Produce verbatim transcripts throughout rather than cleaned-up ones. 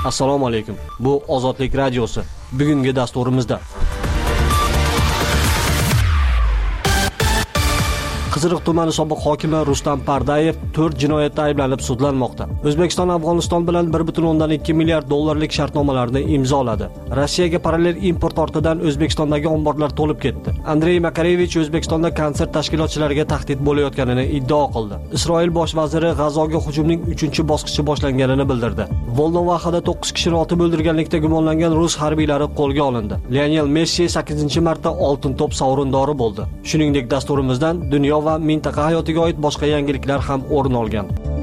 Assalomu alaykum. Bu Ozodlik radiosi. Bugungi dasturimizda Qiziriq tumani sobiq hokimi Rustam Pardayev to'rt jinoyatda ayblanib sudlanmoqda. O'zbekiston Afg'oniston bilan bir butun o'ndan ikki milliard dollarlik shartnomalarni imzoladi. Rossiyaga parallel import ortidan O'zbekistondagi omborlar to'lib ketdi. Andrey Makarevich O'zbekistonda konsert tashkilotchilariga tahdid bo'layotganini iddao qildi. Isroil bosh vaziri G'azoga hujumning uchinchi bosqichi boshlanganini bildirdi. Volnovahada to'qqiz kishini otib o'ldirganlikda gumonlangan rus harbiylari qo'lga olindi. Lionel Messi sakkizinchi marta oltin to'p sovrindori bo'ldi. Shuningdek, dasturimizdan dunyo va mintaqa hayotiga oid boshqa yangiliklar ham o'rin olgan.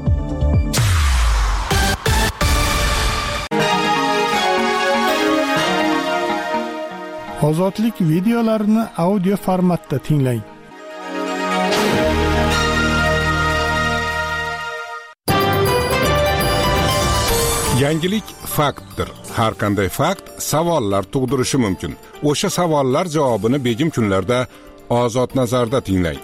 Ozodlik videolarini audio formatda tinglang. Yangilik faktdir. Har qanday fakt savollar tug'dirishi mumkin. O'sha savollar javobini begim kunlarda Ozod nazarda tinglang.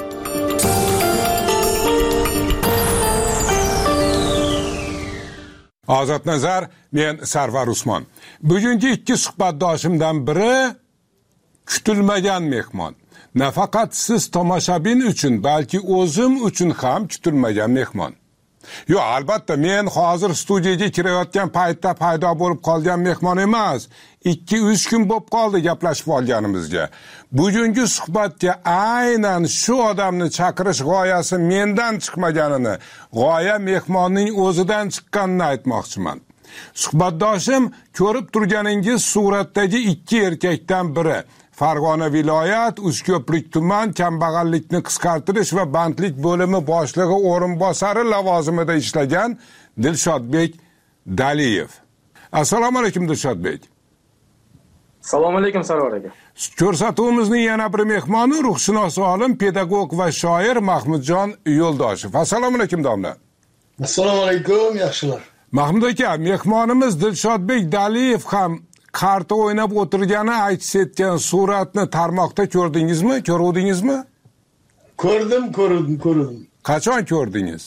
Ozod nazar, men Sarvar Usmon. Bugungi ikki suhbatdoshimdan biri kutilmagan mehmon. Nafaqat siz tomoshabin uchun, balki o'zim uchun ham kutilmagan mehmon. Yo, albatta, men hozir studiyaga kirayotgan paytda paydo bo'lib qolgan mehmon emas. ikki uch kun bo'lib qoldi gaplashib olganimizga. Bugungi suhbatga aynan shu odamni chaqirish g'oyasi mendan chiqmaganini, g'oya mehmonning o'zidan chiqqanini aytmoqchiman. Suhbatdoshim ko'rib turganingiz suratdagi ikki erkakdan biri. Farg'ona viloyat Uchko'prik tuman kambag'allikni qisqartirish va bandlik bo'limi boshlig'i o'rinbosari lavozimida ishlagan Dilshodbek Daliyev. Assalomu alaykum Dilshodbek. Assalomu alaykum Sarvar aka. Ko'rsatuvimizning yana bir mehmoni ruhshunos olim, pedagog va shoir Mahmudjon Yo'ldoshev. Assalomu alaykum domla. Assalomu alaykum, yaxshilar. Mahmud aka, mehmonimiz Dilshodbek Daliyev ham karta o'ynab o'tirgani aks etgan suratni tarmoqda ko'rdingizmi? Ko'rdingizmi? Ko'rdim, ko'rdim, ko'rdim. Qachon ko'rdingiz?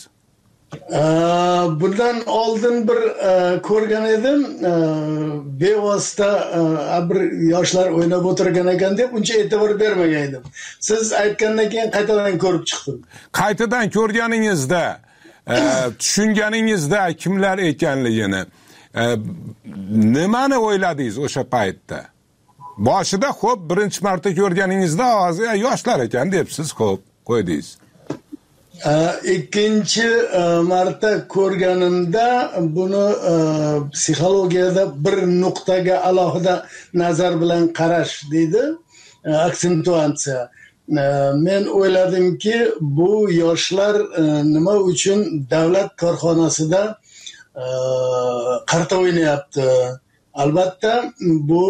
Ee, bundan oldin bir e, ko'rgan edim, e, bevosita e, bir yoshlar o'ynab o'tirgan ekan deb uncha e'tibor bermagan edim. Siz aytgandan keyin qaytadan ko'rib chiqdim. Qaytadan ko'rganingizda, e, tushunganingizda kimlar ekanligini, e, nimani o'yladingiz o'sha paytda? Boshida xo'p, birinchi marta ko'rganingizda hozir yoshlar ekan debsiz, xo'p, qo'ydingiz. Ikkinchi marta ko'rganimda buni psixologiyada bir nuqtaga alohida nazar bilan qarash deydi, aksentuatsiya. Men o'yladimki, bu yoshlar nima uchun davlat korxonasida qarta o'ynayapti. Albatta, bu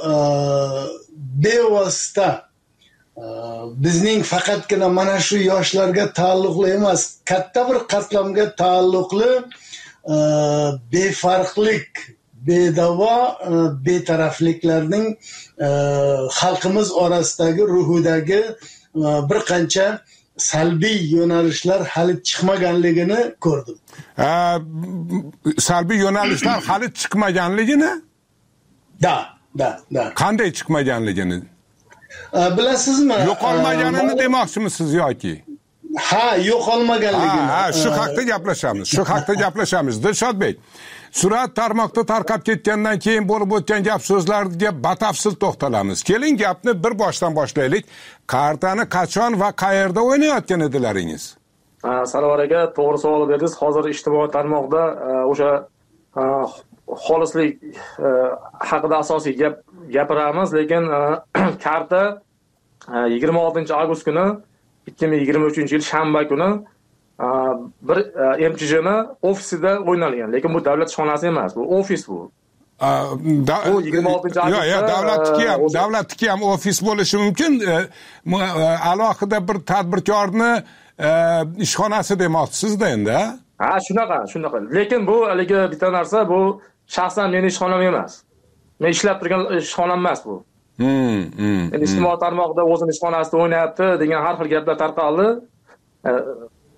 bevosita bizning faqatgina mana shu yoshlarga taalluqli emas, katta bir qatlamga taalluqli befarqlik, bedavo betarafliklarning xalqimiz orasidagi ruhidagi bir qancha salbiy yo'nalishlar hali chiqmaganligini ko'rdim. Salbiy yo'nalishlar hali chiqmaganligini? Da, da, da. Qanday chiqmaganligini? Bilasizmi? Yo'qolmaganini demoqchimisiz yoki? Ha, yo'qolmaganligini. Ha, shu haqda gaplashamiz. Shu haqda gaplashamiz. Dilshodbek, surat tarmoqda tarqab ketgandan keyin bo'lib o'tgan gap so'zlarga batafsil to'xtalamiz. Keling, gapni bir boshdan boshlaylik. Kartani qachon va qayerda o'ynayotgan edilaringiz? Ha, Sarvar aka, to'g'ri savol berdingiz. Hozir ijtimoiy tarmoqda o'sha xolislik haqida asosiy gap gapiramiz, lekin karta yigirma oltinchi avgust kuni ikki ming yigirma uchinchi yil shanba kuni bir M Ch J'ni ofisida o'ynalgan, lekin bu davlat ishxonasi emas, bu ofis bu. Bu yigirma oltinchi avgustda yo'q, davlatniki ham, davlatniki ham ofis bo'lishi mumkin. Alohida bir tadbirkorni ishxonasi demoqchisiz-da endi. Ha, shunaqa, shunaqa. Lekin bu haligi bitta narsa, bu shaxsan mening ishxonam emas. Men ishlab turgan ishxonam emas bu. Hmm, hmm. Endi ijtimoiy tarmoqda o'zini ishxonasida o'ynayapti degan har xil gaplar tarqaldi.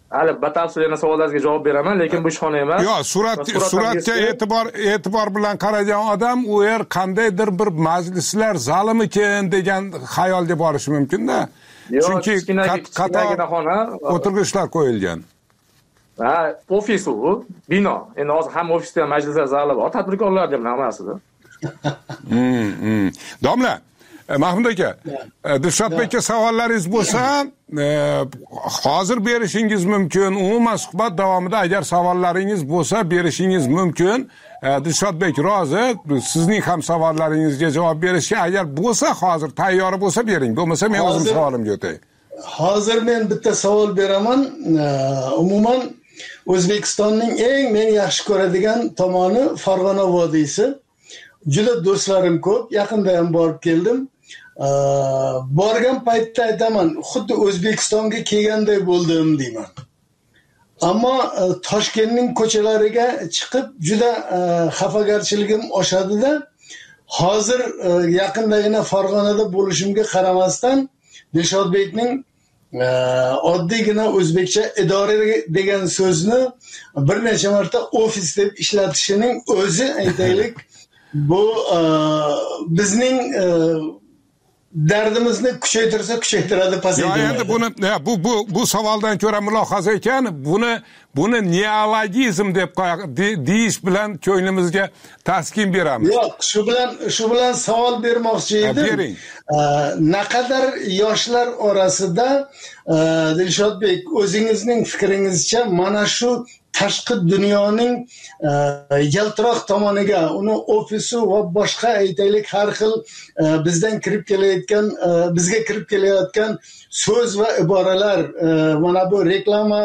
hali batafsil yana savollaringizga javob beraman, lekin bu ishxona emas. Yo'q, surat suratga e'tibor e'tibor bilan qaragan odam u yer qandaydir bir majlislar zalimikin degan xayolga borishi mumkin-da. Chunki qator o'tirg'ichlar qo'yilgan. Ha, ofis u, bino. Endi hozir ham ofisda ham majlislar zali bor, tadbirkorlar ham hammasidir. Hmm. Domla, Mahmud aka, Dilshod aka savollaringiz bo'lsa, hozir berishingiz mumkin. Umuman suhbat davomida agar savollaringiz bo'lsa, berishingiz mumkin. Dilshod bek rozi, sizning ham savollaringizga javob berishga agar bo'lsa, hozir tayyor bo'lsa bering. Bo'lmasa men o'zim savolimga o'tay. Hozir men bitta savol beraman. Umuman O'zbekistonning eng men yaxshi ko'radigan tomoni Farg'ona vodiysi. Juda do'stlarim ko'p, yaqinda ham borib keldim. Borgan paytda aytaman, xuddi O'zbekistonga kelganday bo'ldim deyman. Ammo Toshkentning ko'chalariga chiqib juda xafagarchiligim oshadi-da. Hozir yaqindagina Farg'onada bo'lishimga qaramasdan Dilshodbekning oddiygina o'zbekcha idora degan so'zni bir necha marta ofis deb ishlatishining o'zi aytaylik bu bizning dardimizni kuchaytirsa kuchaytiradi pasaytiradi. Endi buni bu bu bu savoldan ko'ra mulohaza ekan, buni buni neologizm deb deyish bilan ko'nglimizga taskin beramiz. Yo'q, shu bilan shu bilan savol bermoqchi edim. Bering. Naqadar yoshlar orasida Dilshodbek o'zingizning fikringizcha mana shu tashqi dunyoning yaltiroq tomoniga, uni ofisi va boshqa aytaylik har xil bizdan kirib kelayotgan, bizga kirib kelayotgan so'z va iboralar, mana bu reklama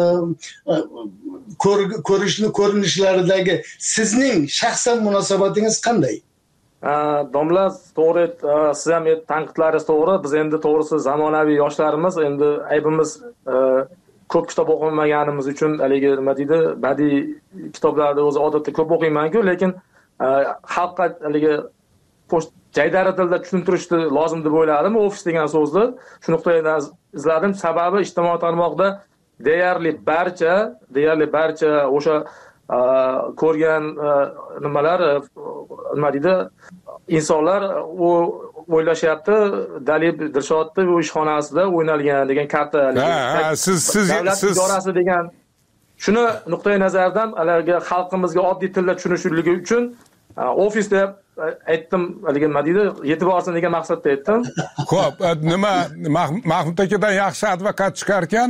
ko'rishni ko'rinishlaridagi sizning shaxsan munosabatingiz qanday? Domla, to'g'ri, siz ham tanqidlaringiz to'g'ri. Biz endi to'g'risi zamonaviy yoshlarimiz, endi aybimiz ko'p kitob o'qimaganimiz uchun haligi nima deydi, badiiy kitoblarni o'zi odatda ko'p o'qiyman-ku, lekin xalqqa haligi jaydari tilda tushuntirishni lozim deb o'yladim ofis degan so'zni. Shu nuqtai izladim. Sababi ijtimoiy tarmoqda deyarli barcha, deyarli barcha o'sha ko'rgan nimalar, nima deydi, insonlar u o'ylashyapti, Dalib Dilshodni u ishxonasida o'ynalgan degan karta. Ha, siz siz siz idorasi degan. Shuni nuqtai nazardan ularga xalqimizga oddiy tilda tushunishligi uchun ofis deb aytdim, haligi nima deydi, yetib borsin degan maqsadda aytdim. Xo'p, nima Mahmud akadan yaxshi advokat chiqar ekan,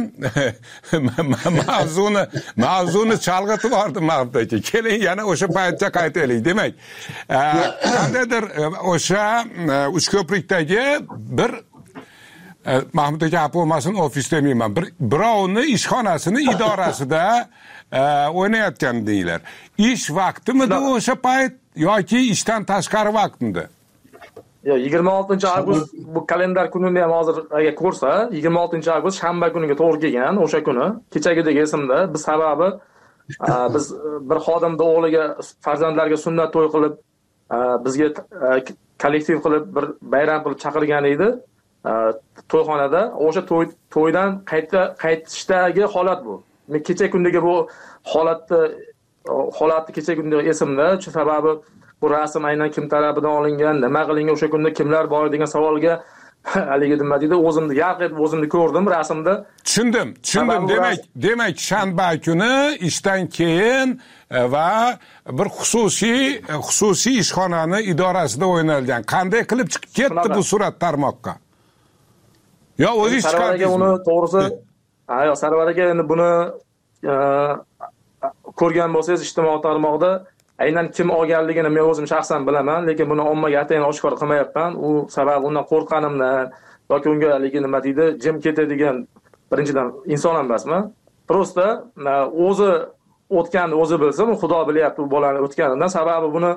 mavzuni mavzuni chalg'itib yubordi Mahmud aka. Keling yana o'sha paytga qaytaylik. Demak, qandaydir o'sha Uchko'prikdagi bir Mahmud aka bo'lmasin, ofis demayman. Bir birovni ishxonasini idorasida o'ynayotgan deylar. Ish vaqtimidi o'sha payt yoki ishdan tashqari vaqtimda? Yo'q, yigirma oltinchi avgust bu kalendar kunini ham hozir agar ko'rsa, yigirma oltinchi avgust shanba kuniga to'g'ri kelgan, o'sha kuni kechagidek esimda. Biz sababi biz bir xodimni o'g'liga, farzandlarga sunnat to'y qilib, bizga kollektiv qilib bir bayram qilib chaqirgan edi to'yxonada. O'sha to'y to'ydan qayta qaytishdagi holat bu. Men kecha kundagi bu holatni holatni kecha kundagi esimda, shu sababi bu rasm aynan kim tarafidan olingan, nima qilingan, o'sha kunda kimlar bor degan savolga haligi nima deydi, o'zimni yarq etib o'zimni ko'rdim rasmda. Tushundim, tushundim. Demak, demak shanba kuni ishdan keyin va bir xususiy xususiy ishxonani idorasida o'ynalgan. Qanday qilib chiqib ketdi bu surat tarmoqqa? Yo, o'zingiz chiqardingizmi? Uni to'g'risi, ha, yo, Sarvar aka endi buni ko'rgan bo'lsangiz ijtimoiy tarmoqda aynan kim olganligini men o'zim shaxsan bilaman, lekin buni ommaga atayin oshkor qilmayapman. U sabab undan qo'rqqanimdan yoki unga haligi nima deydi, jim ketadigan birinchidan inson emasman. Prosta o'zi o'tganni o'zi bilsin, Xudo bilyapti u bolani o'tganidan. Sababi buni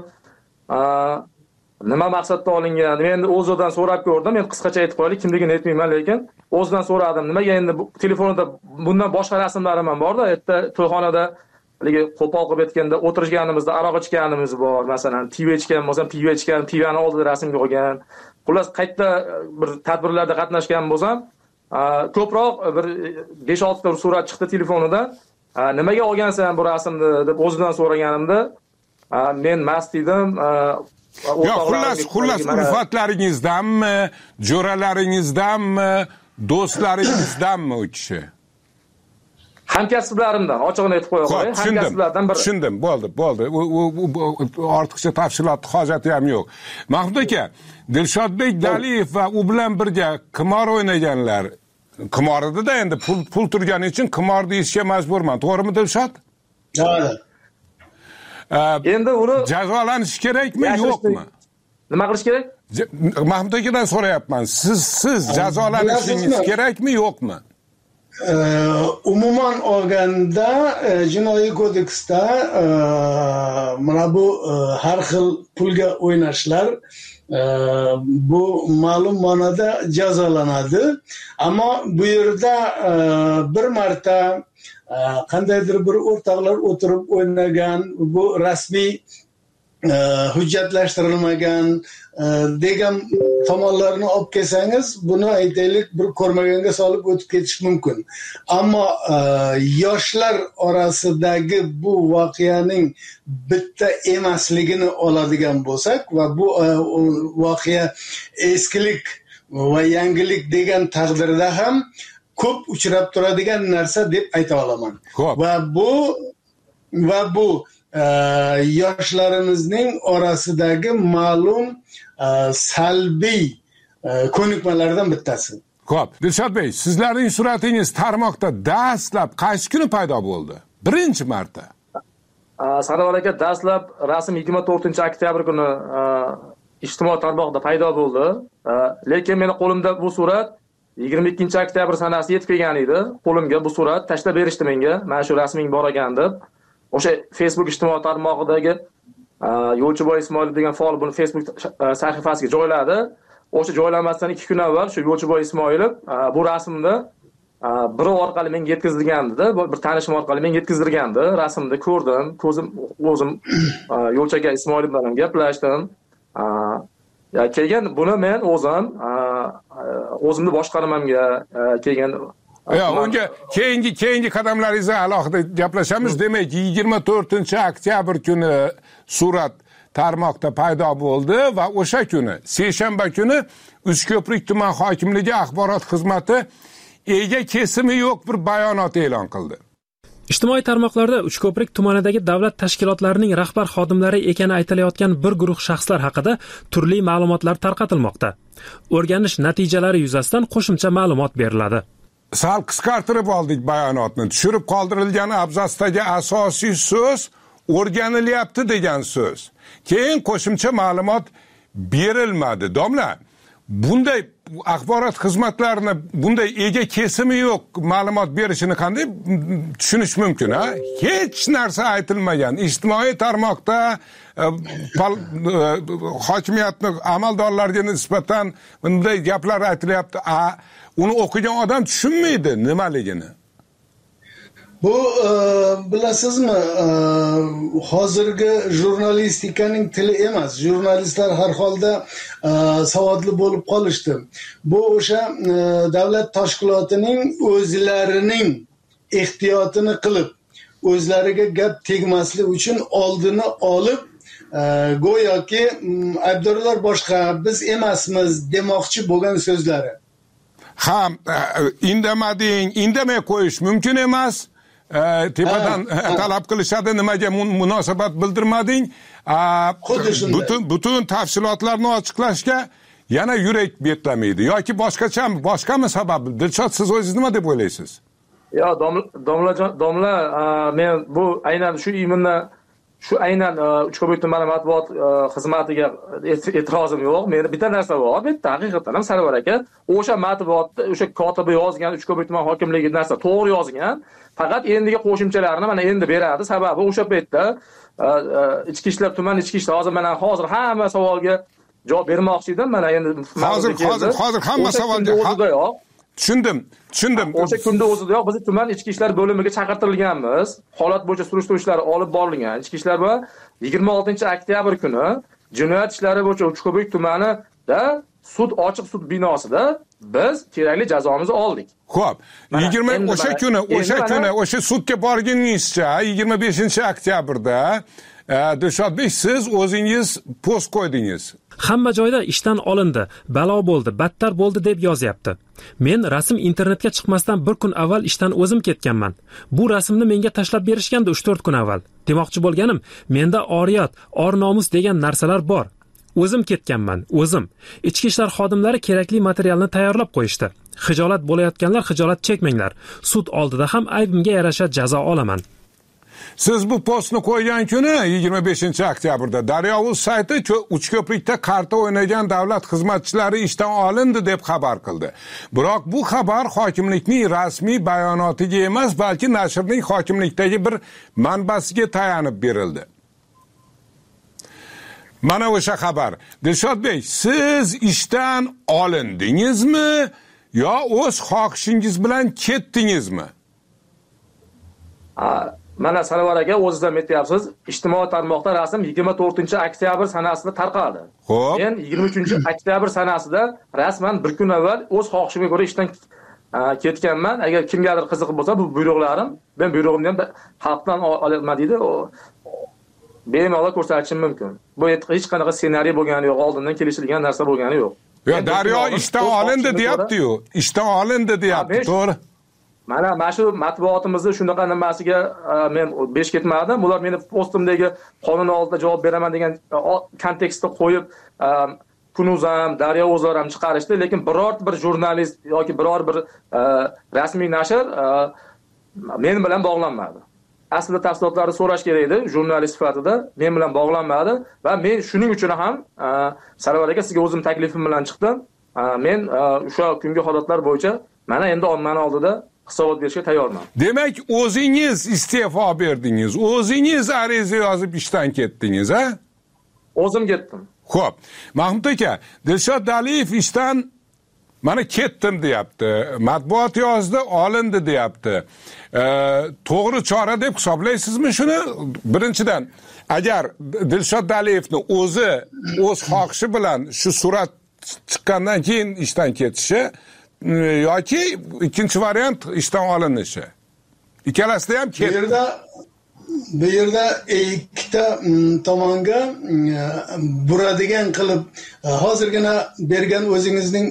nima maqsadda olingan, men endi o'zidan so'rab ko'rdim. Men qisqacha aytib qo'yaylik, kimligini aytmayman, lekin o'zidan so'radim. Nimaga endi telefonida bundan boshqa rasmlarim ham bor-da, erta to'yxonada haligi qo'pol qilib aytganda o'tirganimizda aroq ichganimiz bor, masalan, pivo ichgan bo'lsam, pivo ichgan, pivani oldida rasmga olgan. Xullas, qayta bir tadbirlarda qatnashgan bo'lsam, ko'proq bir besh olti ta surat chiqdi telefonida. Nimaga olgansan bu rasmni deb o'zidan so'raganimda, men mast edim. Yo'q, xullas, xullas ulfatlaringizdanmi, jo'ralaringizdanmi, do'stlaringizdanmi u kishi? Hamkasblarimdan, ochig'ini aytib qo'ya qo'yay. Hamkasblardan biri. Tushundim, bo'ldi, bo'ldi. Ortiqcha tafsilot hojati ham yo'q. Mahmud aka, Dilshodbek Daliyev va u bilan birga qimor o'ynaganlar. Qimor edi-da, endi pul pul turgani uchun qimor deyishga majburman. To'g'rimi Dilshod? To'g'ri. Endi uni jazolanish kerakmi, yo'qmi? Nima qilish kerak? Mahmud akadan so'rayapman. Siz siz jazolanishingiz kerakmi, yo'qmi? Umuman olganda jinoiy kodeksda mana bu har xil pulga o'ynashlar bu ma'lum ma'noda jazolanadi. Ammo bu yerda bir marta qandaydir bir o'rtoqlar o'tirib o'ynagan, bu rasmiy hujjatlashtirilmagan degan tomonlarni olib kelsangiz, buni aytaylik bir ko'rmaganga solib o'tib ketish mumkin. Ammo yoshlar orasidagi bu voqeaning bitta emasligini oladigan bo'lsak va bu voqea eskilik va yangilik degan taqdirda ham ko'p uchrab turadigan narsa deb ayta olaman. Va bu va bu yoshlarimizning orasidagi ma'lum salbiy ko'nikmalardan bittasi. Xo'p, Dilshod Bey, sizlarning suratingiz tarmoqda dastlab qaysi kuni paydo bo'ldi? Birinchi marta. Sarvar aka, dastlab rasm yigirma to'rtinchi oktyabr kuni ijtimoiy tarmoqda paydo bo'ldi. Lekin meni qo'limda bu surat yigirma ikkinchi oktyabr sanasi yetib kelgan edi. Qo'limga bu surat tashlab berishdi menga. Mana shu rasming bor ekan deb. O'sha Facebook ijtimoiy tarmog'idagi Yo'lchiboy Ismoilov degan faol buni Facebook sahifasiga joyladi. O'sha joylanmasdan ikki kun avval shu Yo'lchiboy Ismoilov bu rasmni biri orqali menga yetkazilgandi, bir tanishim orqali menga yetkazilgandi. Rasmni ko'rdim, ko'zim o'zim Yo'lchaga Ismoilov bilan gaplashdim. Ya keyin buni men o'zim o'zimni boshqarmamga kelgan Yo, unga keyingi keyingi qadamlaringizni alohida gaplashamiz. Demak, yigirma to'rtinchi oktyabr kuni surat tarmoqda paydo bo'ldi va o'sha kuni, seshanba kuni Uchko'prik tuman hokimligi axborot xizmati ega kesimi yo'q bir bayonot e'lon qildi. Ijtimoiy tarmoqlarda Uchko'prik tumanidagi davlat tashkilotlarining rahbar xodimlari ekani aytilayotgan bir guruh shaxslar haqida turli ma'lumotlar tarqatilmoqda. O'rganish natijalari yuzasidan qo'shimcha ma'lumot beriladi. Sal qisqartirib oldik bayonotni. Tushirib qoldirilgan abzasdagi asosiy so'z o'rganilyapti degan so'z. Keyin qo'shimcha ma'lumot berilmadi. Domla, bunday axborot xizmatlarini bunday ega kesimi yo'q ma'lumot berishini qanday tushunish mumkin, ha? Hech narsa aytilmagan. Ijtimoiy tarmoqda hokimiyatni amaldorlarga nisbatan bunday gaplar aytilyapti. Uni o'qigan odam tushunmaydi nimaligini. Bu bilasizmi, hozirgi jurnalistikaning tili emas. Jurnalistlar har holda savodli bo'lib qolishdi. Bu o'sha davlat tashkilotining o'zlarining ehtiyotini qilib, o'zlariga gap tegmaslik uchun oldini olib, go'yoki aybdorlar boshqa, biz emasmiz demoqchi bo'lgan so'zlari. Ha, indamading, indamay qo'yish mumkin emas. Tepadan talab qilishadi, nimaga munosabat bildirmading? Butun butun tafsilotlarni ochiqlashga yana yurak betlamaydi yoki boshqachami, boshqami sababi? Dilshod, siz o'zingiz nima deb o'ylaysiz? Yo, domla domla men bu aynan shu iymini shu aynan Uchko'prik tumani matbuot xizmatiga e'tirozim yo'q. Meni bitta narsa bor, bitta haqiqatan ham Sarvar aka, o'sha matbuotda o'sha kotibi yozgan Uchko'prik tuman hokimligi narsa to'g'ri yozgan. Faqat endigi qo'shimchalarni mana endi beradi. Sababi o'sha paytda ichki ishlar tuman ichki ishlar hozir mana hozir hamma savolga javob bermoqchi edim. Mana endi hozir hozir hozir hamma savolga tushundim. Tushundim. O'sha kunda o'zidayoq biz tuman ichki ishlar bo'limiga chaqirtirilganmiz. Holat bo'yicha surishtiruv ishlari olib borilgan. Ichki ishlar va yigirma oltinchi oktyabr kuni jinoyat ishlari bo'yicha Uchko'prik tumanida sud ochiq sud binosida biz kerakli jazomizni oldik. Xo'p, yigirma o'sha kuni, o'sha kuni, o'sha sudga borganingizcha yigirma beshinchi oktyabrda Dilshodbek siz o'zingiz post qo'ydingiz. Hamma joyda ishdan olindi, balo bo'ldi, battar bo'ldi deb yozyapti. Men rasm internetga chiqmasdan bir kun avval ishdan o'zim ketganman. Bu rasmni menga tashlab berishgandi uch to'rt kun avval. Demoqchi bo'lganim, menda oriyat, or nomus degan narsalar bor. O'zim ketganman, o'zim. Ichki ishlar xodimlari kerakli materialni tayyorlab qo'yishdi. Xijolat bo'layotganlar xijolat chekmanglar. Sud oldida ham aybimga yarasha jazo olaman. Siz bu postni qo'ygan kuni yigirma beshinchi oktyabrda Daryo.uz sayti Uchko'prikda karta o'ynagan davlat xizmatchilari ishdan olindi deb xabar qildi. Biroq bu xabar hokimlikning rasmiy bayonotiga emas, balki nashrning hokimlikdagi bir manbasiga tayanib berildi. Mana o'sha xabar. Dilshodbek, siz ishdan olindingizmi yo o'z xohishingiz bilan ketdingizmi? Mana Sarvar aka o'zingizdan aytyapsiz, ijtimoiy tarmoqda rasm yigirma to'rtinchi oktyabr sanasida tarqaldi. Xo'p. Men yigirma uchinchi oktyabr sanasida rasman bir kun avval o'z xohishimga ko'ra ishdan ketganman. Agar kimgadir qiziq bo'lsa, bu buyruqlarim, men buyrug'imni ham xalqdan olaman deydi. Bemalol ko'rsatishim mumkin. Bu hech qanaqa ssenariy bo'lgani yo'q, oldindan kelishilgan narsa bo'lgani yo'q. Yo, Daryo ishdan olindi deyapti-yu. Ishdan olindi deyapti, to'g'ri. Mana mana shu matbuotimizning shunaqa nimasiga men besh ketmadim. Ular meni postimdagi qonun oldida javob beraman degan kontekstda qo'yib, Kunuz ham, Daryo.uz ham chiqarishdi, lekin biror bir jurnalist yoki biror bir rasmiy nashr men bilan bog'lanmadi. Aslida tafsilotlarni so'rash kerak edi, jurnalist sifatida men bilan bog'lanmadi va men shuning uchun ham Sarvar aka sizga o'zim taklifim bilan chiqdim. Men o'sha kungi holatlar bo'yicha mana endi ommani oldida hisobot berishga tayyorman. Demak, o'zingiz iste'fo berdingiz, o'zingiz ariza yozib ishdan ketdingiz, ha? O'zim ketdim. Xo'p, Mahmud aka, Dilshod Daliyev ishdan mana ketdim deyapti. Matbuot yozdi, olindi deyapti. E, to'g'ri chora deb hisoblaysizmi shuni? Birinchidan, agar Dilshod Daliyevni o'zi o'z xohishi bilan shu surat chiqqandan keyin ishdan ketishi yoki ikkinchi variant ishdan olinishi. Ikkalasida ham bu yerda bu yerda ikkita tomonga buradigan qilib hozirgina bergan o'zingizning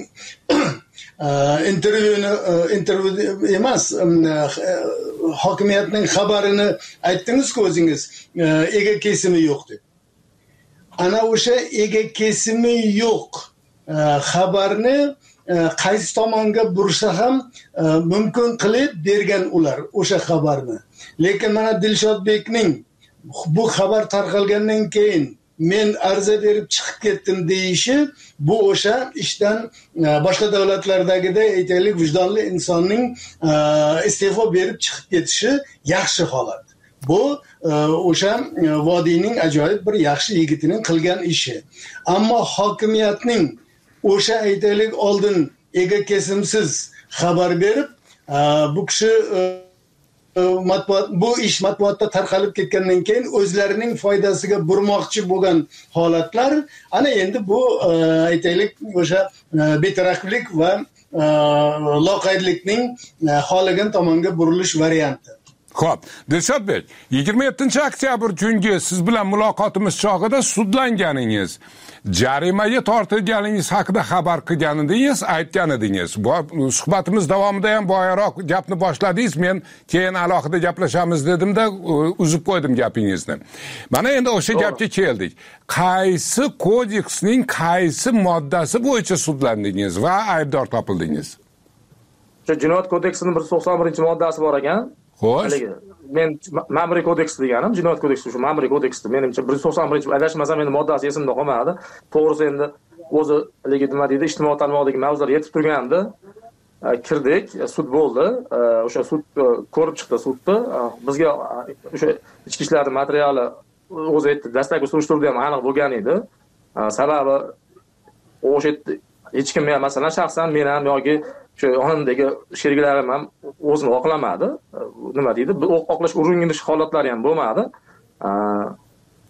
intervyuni intervyu emas, hokimiyatning xabarini aytdingiz-ku o'zingiz, ega kesimi yo'q deb. Ana o'sha ega kesimi yo'q xabarni qaysi tomonga bursa ham mumkin qilib bergan ular o'sha xabarni. Lekin mana Dilshodbekning bu xabar tarqalgandan keyin men arza berib chiqib ketdim deyishi, bu o'sha ishdan boshqa davlatlardagidek aytaylik vijdonli insonning iste'fo berib chiqib ketishi yaxshi holat. Bu o'sha vodiyning ajoyib bir yaxshi yigitining qilgan ishi. Ammo hokimiyatning o'sha aytaylik oldin ega kesimsiz xabar berib, bu kishi matbuot bu ish matbuotda tarqalib ketgandan keyin o'zlarining foydasiga burmoqchi bo'lgan holatlar, ana endi bu aytaylik o'sha betaraflik va loqaydlikning xohlagan tomonga burilish varianti. Xo'p, Dilshodbek, yigirma yettinchi oktyabr kungi siz bilan muloqotimiz chog'ida sudlanganingiz, jarimaga tortilganingiz haqida xabar qilgan edingiz, aytgan edingiz. Bu suhbatimiz davomida ham boyaroq gapni boshladingiz, men keyin alohida gaplashamiz dedimda uzib qo'ydim gapingizni. Mana endi o'sha gapga keldik. Qaysi kodeksning qaysi moddasi bo'yicha sudlandingiz va aybdor topildingiz? O'sha Jinoyat kodeksining bir yuz to'qson birinchi moddasi bor ekan. Xo'sh. Men ma'muriy kodeks deganim, jinoyat kodeksi shu ma'muriy kodeksda menimcha bir yuz to'qson birinchi adashmasam endi moddasi esimda qolmadi. To'g'risi endi o'zi nima deydi, ijtimoiy tarmoqdagi mavzular yetib turgandi. Kirdik, sud bo'ldi. O'sha sud ko'rib chiqdi sudni. Bizga o'sha ichki ishlar materiali o'zi aytdi, dastlabki surishtiruvda ham aniq bo'lgan edi. Sababi o'sha hech kim, masalan, shaxsan men ham yoki shu yonimdagi sheriklarim ham o'zini oqlamadi. Nima deydi? Bu oqlash urinish holatlari ham bo'lmadi.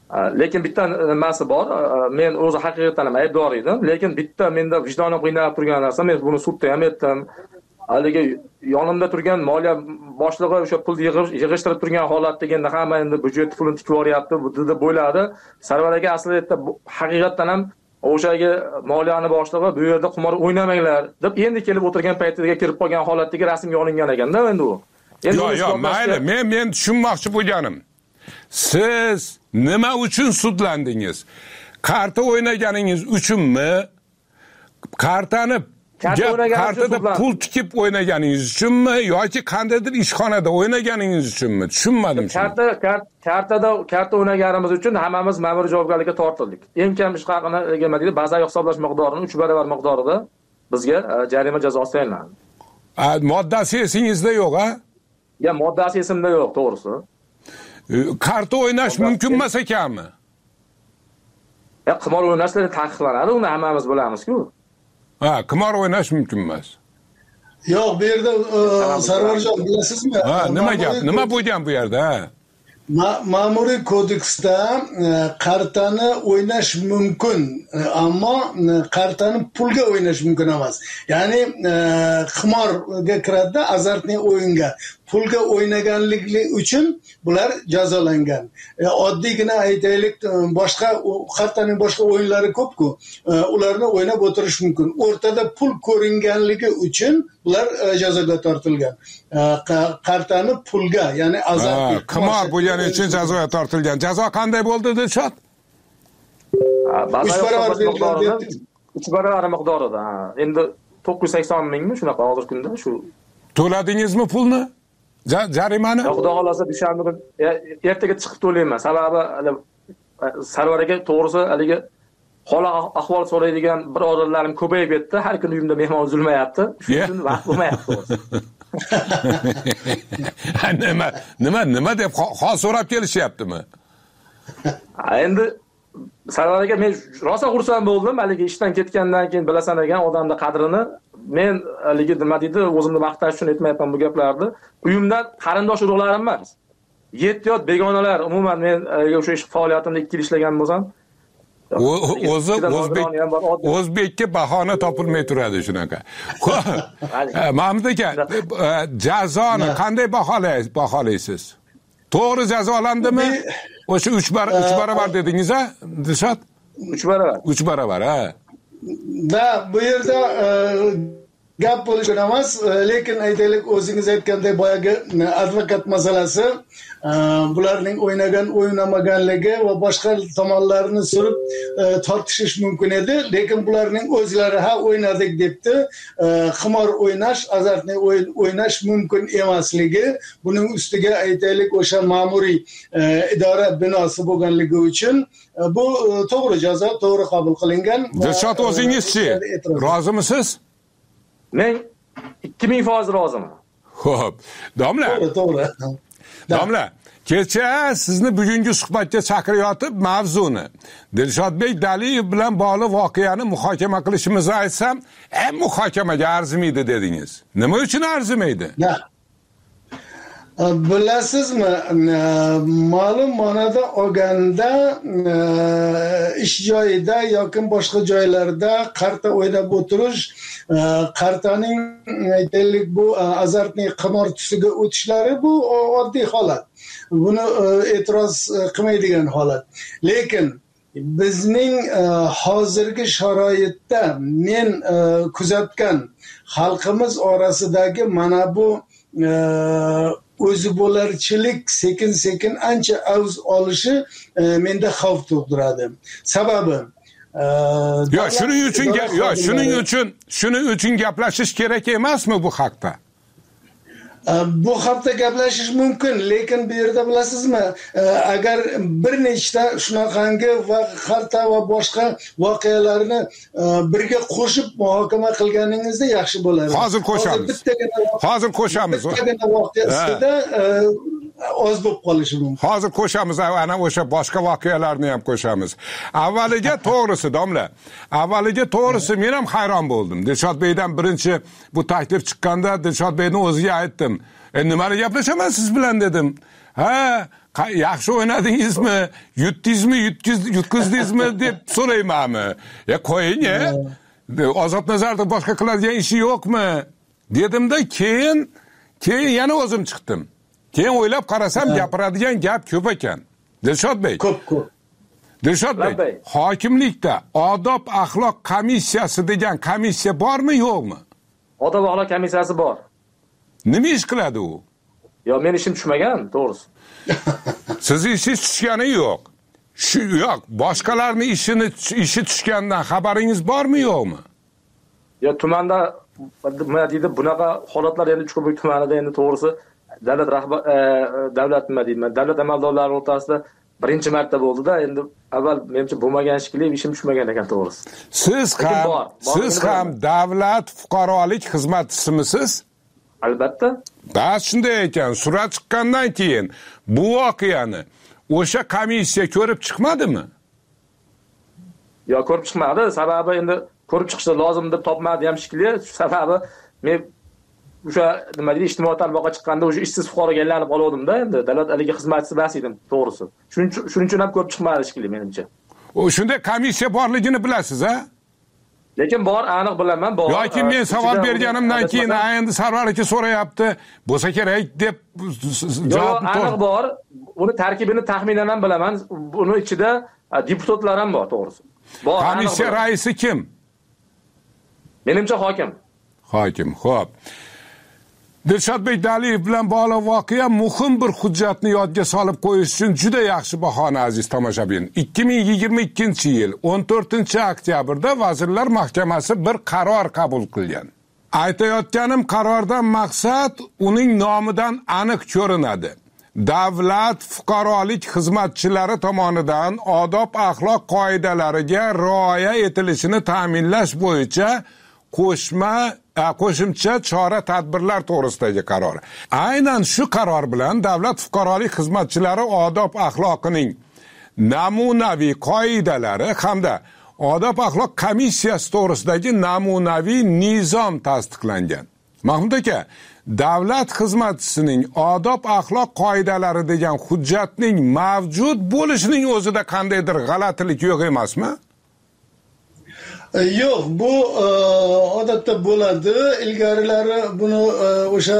lekin bitta nimasi bor, men o'zi haqiqatan ham aybdor edim, lekin bitta menda vijdonim qiynalib turgan narsa, men buni sudda ham aytdim. Haligi yonimda turgan moliya boshlig'i o'sha pulni yig'ishtirib turgan holatda endi hamma endi byudjet pulini tikib yuboryapti, bu deb o'yladi. Sarvar aka aslida haqiqatan ham o'shaga moliyani boshlig'i bu yerda qimor o'ynamanglar deb endi kelib o'tirgan paytiga kirib qolgan holatdagi rasmga olingan ekanda endi u. Yo'q, yo'q, mayli, men men tushunmoqchi bo'lganim. Siz nima uchun sudlandingiz? Karta o'ynaganingiz uchunmi? Kartani kartada pul tikib o'ynaganingiz uchunmi yoki qandaydir ishxonada o'ynaganingiz uchunmi? Tushunmadim. Karta kartada karta o'ynaganimiz uchun hammamiz ma'muriy javobgarlikka tortildik. Eng kam ish haqini nima deydi, bazaviy hisoblash miqdorini uch barobar miqdorida bizga jarima jazosi tayinlandi. Moddasi esingizda yo'q, ha? Ya moddasi esimda yo'q, to'g'risi. Karta o'ynash mumkin emas ekanmi? Ya qimor o'ynashlar taqiqlanadi, uni hammamiz bilamiz-ku. Ha, qimor o'ynash mumkin emas. Yo'q, bu yerda Sarvarjon bilasizmi? Ha, nima gap? Nima bo'lgan bu yerda? Ma'muriy kodeksda kartani o'ynash mumkin, ammo kartani pulga o'ynash mumkin emas. Ya'ni qimorga kiradi, azartli o'yinga. Pulga o'ynaganligi uchun bular jazolangan. Oddiygina aytaylik, boshqa kartaning boshqa o'yinlari ko'p-ku, ularni o'ynab o'tirish mumkin. O'rtada pul ko'ringanligi uchun bular jazoga tortilgan. Kartani pulga, ya'ni azartli qimor bo'lgani uchun jazoga tortilgan. Jazo qanday bo'ldi, Dilshod? uch barobar miqdorida. Endi to'qqiz yuz sakson mingmi shunaqa hozirgi kunda shu. To'ladingizmi pulni? Jarimani? Xudo xolasa dushanba kuni ertaga chiqib to'layman. Sababi Sarvar aka to'g'risi haligi hol ahvol so'raydigan birodarlarim ko'payib ketdi. Har kuni uyimda mehmon uzilmayapti. Shuning uchun vaqt bo'lmayapti. nima nima nima deb hol so'rab kelishyaptimi? Endi Sarvar aka men rosa xursand bo'ldim. Haligi ishdan ketgandan keyin bilasan ekan odamning qadrini. Men haligi nima deydi, o'zimni maqtash uchun aytmayapman bu gaplarni. Uyimdan qarindosh urug'larim emas. yetti yot begonalar, umuman men o'sha ish faoliyatimda ikki yil ishlagan bo'lsam, o'zi o'zbek o'zbekka bahona topilmay turadi shunaqa. Mahmud aka, jazoni qanday baholaysiz? To'g'ri jazolandimi? O'sha uch barobar dedingiz, ha? Dilshod? uch barobar. uch barobar, ha. Da, bu yerda gap bo'lishi emas, lekin aytaylik o'zingiz aytgandek boyagi advokat masalasi, bularning o'ynagan, o'ynamaganligi va boshqa tomonlarini surib tortishish mumkin edi, lekin bularning o'zlari ha o'ynadik debdi, qimor o'ynash, azartli o'yin o'ynash mumkin emasligi, buning ustiga aytaylik o'sha ma'muriy idora binosi bo'lganligi uchun bu to'g'ri jazo, to'g'ri qabul qilingan. Dilshod, o'zingizchi rozimisiz? Men ikki ming foiz roziman. Xo'p, domla. To'g'ri, to'g'ri. Domla, kecha sizni bugungi suhbatga chaqirayotib mavzuni Dilshodbek Daliyev bilan bog'liq voqeani muhokama qilishimizni aytsam, "Em muhokamaga arzimaydi" dedingiz. Nima uchun arzimaydi? Bilasizmi, ma'lum ma'noda olganda ish joyida yoki boshqa joylarda karta o'ynab o'tirish, kartaning aytaylik bu azartli qimor tusiga o'tishlari bu oddiy holat. Buni e'tiroz qilmaydigan holat. Lekin bizning hozirgi sharoitda men kuzatgan xalqimiz orasidagi mana bu o'zi bo'larchilik sekin sekin ancha avj olishi menda xavf tug'diradi. Sababi yo shuning uchun yo shuning uchun shuning uchun gaplashish kerak emasmi bu haqda? Bu haqda gaplashish mumkin, lekin bu yerda bilasizmi, agar bir nechta shunaqangi va karta va boshqa voqealarni birga qo'shib muhokama qilganingizda yaxshi bo'ladi. Hozir qo'shamiz. Hozir qo'shamiz. Bittagina voqeasida oz bo'lib qolishi mumkin. Hozir qo'shamiz, ana o'sha boshqa voqealarni ham qo'shamiz. Avvaliga to'g'risi, domla. Avvaliga to'g'risi men ham hayron bo'ldim. Dilshodbekdan birinchi bu taklif chiqqanda Dilshodbekning o'ziga aytdim. E nimani gaplashaman siz bilan dedim. ha yaxshi o'ynadingizmi, yutdingizmi, yutqizdingizmi deb so'raymanmi? Ya qo'ying, Ozod Nazarov boshqa qiladigan ishi yo'qmi dedimda, keyin keyin yana o'zim chiqdim. Keyin o'ylab qarasam, gapiradigan gap ko'p ekan. Dilshodbek. Ko'p, ko'p. Dilshodbek, hokimlikda odob axloq komissiyasi degan komissiya bormi, yo'qmi? Odob axloq komissiyasi bor. Nima ish qiladi u? Yo, men ishim tushmagan, to'g'risi. Siz ishingiz tushgani yo'q. Shu yo'q, boshqalarning ishini ishi tushgandan xabaringiz bormi, yo'qmi? Yo, tumanda nima deydi, bunaqa holatlar endi Chuqurboy tumanida endi to'g'risi davlat rahbar davlat nima deyman, davlat amaldorlari o'rtasida birinchi marta bo'ldi-da, endi avval menimcha bo'lmagan shekilli, ishim tushmagan ekan to'g'risi. Siz ham siz ham davlat fuqarolik xizmatchisimisiz? Albatta. Bas shunday ekan, surat chiqqandan keyin bu voqeani o'sha komissiya ko'rib chiqmadimi? Yo, ko'rib chiqmadi. Sababi endi ko'rib chiqishi lozim deb topmadi ham shekilli. Sababi men o'sha nima deydi, ijtimoiy tarmoqqa chiqqanda o'sha ishsiz fuqaroga aylanib qolgandim-da, endi davlat aligi xizmatchisi bas edim, to'g'risi. Shuning shuning uchun ham ko'rib chiqmadi shekilli menimcha. O shunday komissiya borligini bilasiz, ha? Lekin bor, aniq bilaman, bor. Yoki men savol berganimdan keyin endi Sarvar aka so'rayapti, bo'lsa kerak deb javob aniq bor. Uni tarkibini taxminan ham bilaman. Buni ichida deputatlar ham bor, to'g'risi. Bor. Komissiya raisi kim? Menimcha hokim. Hokim, xo'p. Dilshodbek Daliyev bilan bog'liq voqea muhim bir hujjatni yodga solib qo'yish uchun juda yaxshi bahona, aziz tomoshabin. ikki ming yigirma ikkinchi yil o'n to'rtinchi oktyabrda Vazirlar Mahkamasi bir qaror qabul qilgan. Aytayotganim qarordan maqsad uning nomidan aniq ko'rinadi. Davlat fuqarolik xizmatchilari tomonidan odob axloq qoidalariga rioya etilishini ta'minlash bo'yicha qo'shma qo'shimcha chora tadbirlar to'g'risidagi qaror. Aynan shu qaror bilan davlat fuqarolik xizmatchilari odob axloqining namunaviy qoidalari hamda odob axloq komissiyasi to'g'risidagi namunaviy nizom tasdiqlangan. Mahmud aka, davlat xizmatchisining odob axloq qoidalari degan hujjatning mavjud bo'lishining o'zida qandaydir g'alatilik yo'q emasmi? Yo'q, bu odatda bo'ladi. Ilgarilari buni o'sha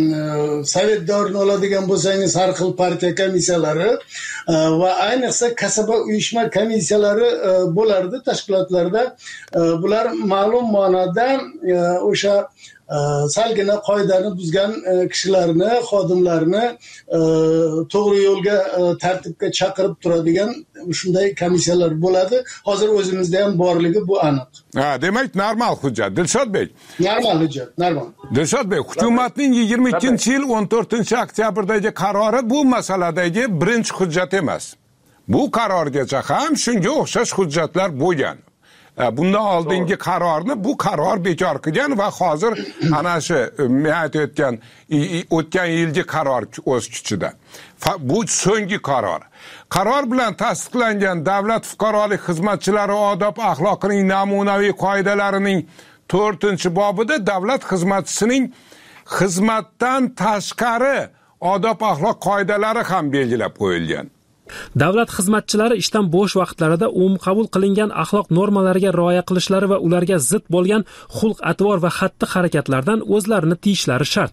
sovet davrini oladigan bo'lsangiz, har xil partiya komissiyalari va ayniqsa kasaba uyushma komissiyalari bo'lardi tashkilotlarda. Bular ma'lum ma'noda o'sha salgina qoidani buzgan kishilarni, xodimlarni to'g'ri yo'lga, tartibga chaqirib turadigan shunday komissiyalar bo'ladi. Hozir o'zimizda ham borligi bu aniq. Ha, demak normal hujjat. Dilshodbek. Normal hujjat, normal. Dilshodbek, hukumatning yigirma ikkinchi yil o'n to'rtinchi oktyabrdagi qarori bu masaladagi birinchi hujjat emas. Bu qarorgacha ham shunga o'xshash hujjatlar bo'lgan. Bundan oldingi qarorni bu qaror bekor qilgan va hozir ana shu men aytayotgan o'tgan yilgi qaror o'z kuchida. Bu so'nggi qaror. Qaror bilan tasdiqlangan davlat fuqarolik xizmatchilari odob axloqining namunaviy qoidalarining to'rtinchi bobida davlat xizmatchisining xizmatdan tashqari odob axloq qoidalari ham belgilab qo'yilgan. Davlat xizmatchilari ishdan bo'sh vaqtlarida umumqabul qilingan axloq normalariga rioya qilishlari va ularga zid bo'lgan xulq-atvor va xatti-harakatlardan o'zlarini tiyishlari shart.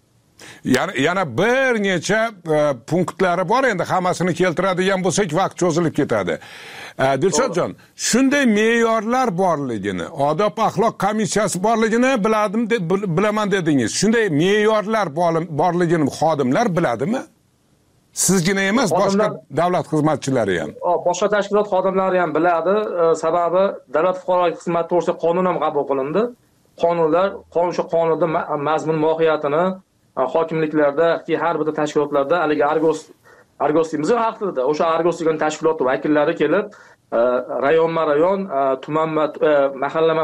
Yana yana bir necha punktlari bor, endi hammasini keltiradigan bo'lsak vaqt cho'zilib ketadi. Dilshodjon, shunday me'yorlar borligini, odob axloq komissiyasi borligini biladim deb bilaman dedingiz. Shunday me'yorlar borligini xodimlar biladimi? Sizgina emas, boshqa davlat xizmatchilari ham. Boshqa tashkilot xodimlari ham biladi. Sababi davlat fuqarolik xizmati to'g'risida qonun ham qabul qilindi. Qonunlar, qonun shu qonunda mazmun mohiyatini hokimliklarda, har bir tashkilotlarda haligi Argos Argos deymiz xalq tilida. O'sha Argos degan tashkilot vakillari kelib, rayonma-rayon, tumanma, mahallama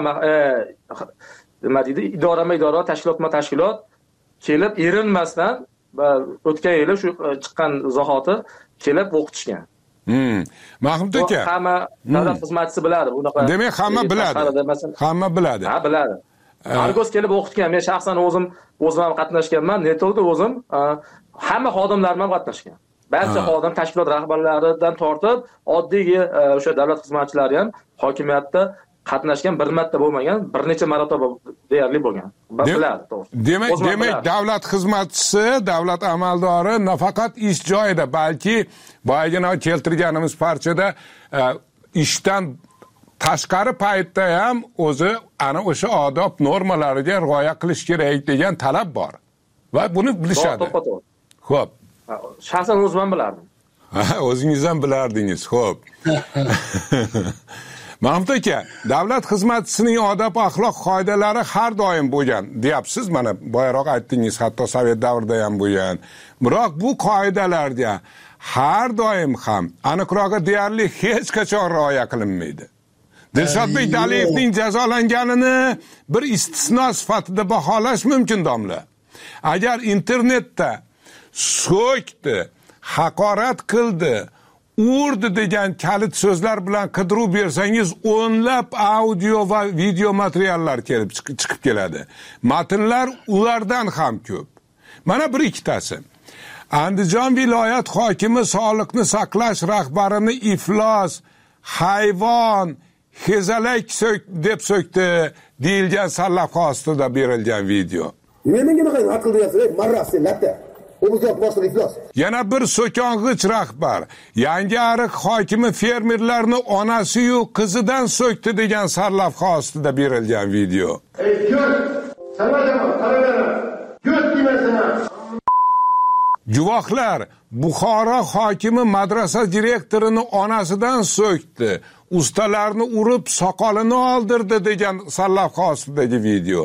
nima deydi, idorama-idora, tashkilotma-tashkilot kelib erinmasdan o'tgan yili shu chiqqan zahoti kelib o'qitishgan. Hmm. Mahmud aka, hamma davlat xizmatchisi biladi bunaqa. Demak, hamma biladi. Hamma biladi. Ha, biladi. Argos kelib o'qitgan. Men shaxsan o'zim o'zim ham qatnashganman. Netolda o'zim hamma xodimlar ham qatnashgan. Barcha xodim tashkilot rahbarlaridan tortib, oddiy o'sha davlat xizmatchilari ham hokimiyatda qatnashgan, bir marta bo'lmagan, bir necha marotaba deyarli bo'lgan. Biladi, to'g'ri. Demak, demak davlat xizmatchisi, davlat amaldori nafaqat ish joyida, balki boyagina keltirganimiz parchada ishdan tashqari paytda ham o'zi ana o'sha odob normalariga rioya qilish kerak degan talab bor. Va buni bilishadi. Xo'p. Shaxsan o'zim ham bilardim. O'zingiz ham bilardingiz. Xo'p. Mahmud aka, davlat xizmatchisining odob axloq qoidalari har doim bo'lgan, deyapsiz. Mana boyaroq aytdingiz, hatto Sovet davrida ham bo'lgan. Biroq bu qoidalarga har doim ham aniqrog'i deyarli hech qachon rioya qilinmaydi. Dilshodbek Daliyevning jazolanganini bir istisno sifatida baholash mumkin, domla. Agar internetda so'kdi, haqorat qildi, urdi degan kalit so'zlar bilan qidiruv bersangiz, o'nlab audio va video materiallar kelib chiqib keladi. Matnlar ulardan ham ko'p. Mana bir ikkitasi. Andijon viloyat hokimi sog'liqni saqlash rahbarini iflos, hayvon, hezalak deb so'kdi deyilgan sarlavha ostida berilgan video. Menga qanday aql deyapsiz, marrasi latta. Yana bir so'kong'ich rahbar, Yangi ariq hokimi fermerlarni onasi-yu qizidan so'kdi degan sarlavha ostida berilgan video. Ey, ko'z, sanadama, qaradama. Ko'z demasana. Guvohlar, Buxoro hokimi madrasa direktorini onasidan so'kdi, ustalarni urib soqolini oldirdi degan sarlavha ostidagi video.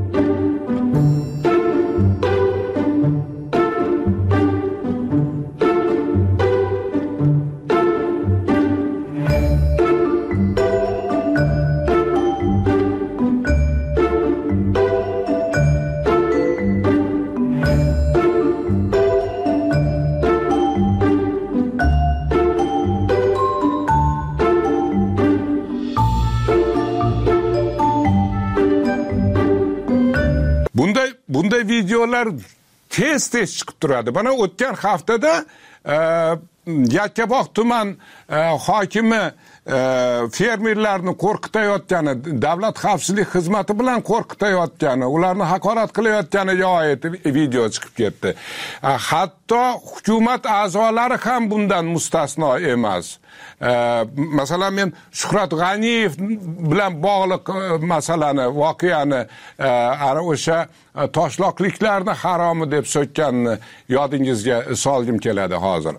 Bunday bunday videolar tez-tez chiqib turadi. Mana o'tgan haftada e, Yakkabog' tuman e, hokimi e, fermerlarni qo'rqitayotgani, davlat xavfsizlik xizmati bilan qo'rqitayotgani, ularni haqorat qilayotganiga oid video chiqib ketdi. E, hatto hukumat a'zolari ham bundan mustasno emas. E, masalan, men Shuhrat G'aniyev bilan bog'liq masalani, voqeani, e, ana o'sha toshloqliklarni haromi deb so'kkanini yodingizga solgim keladi hozir.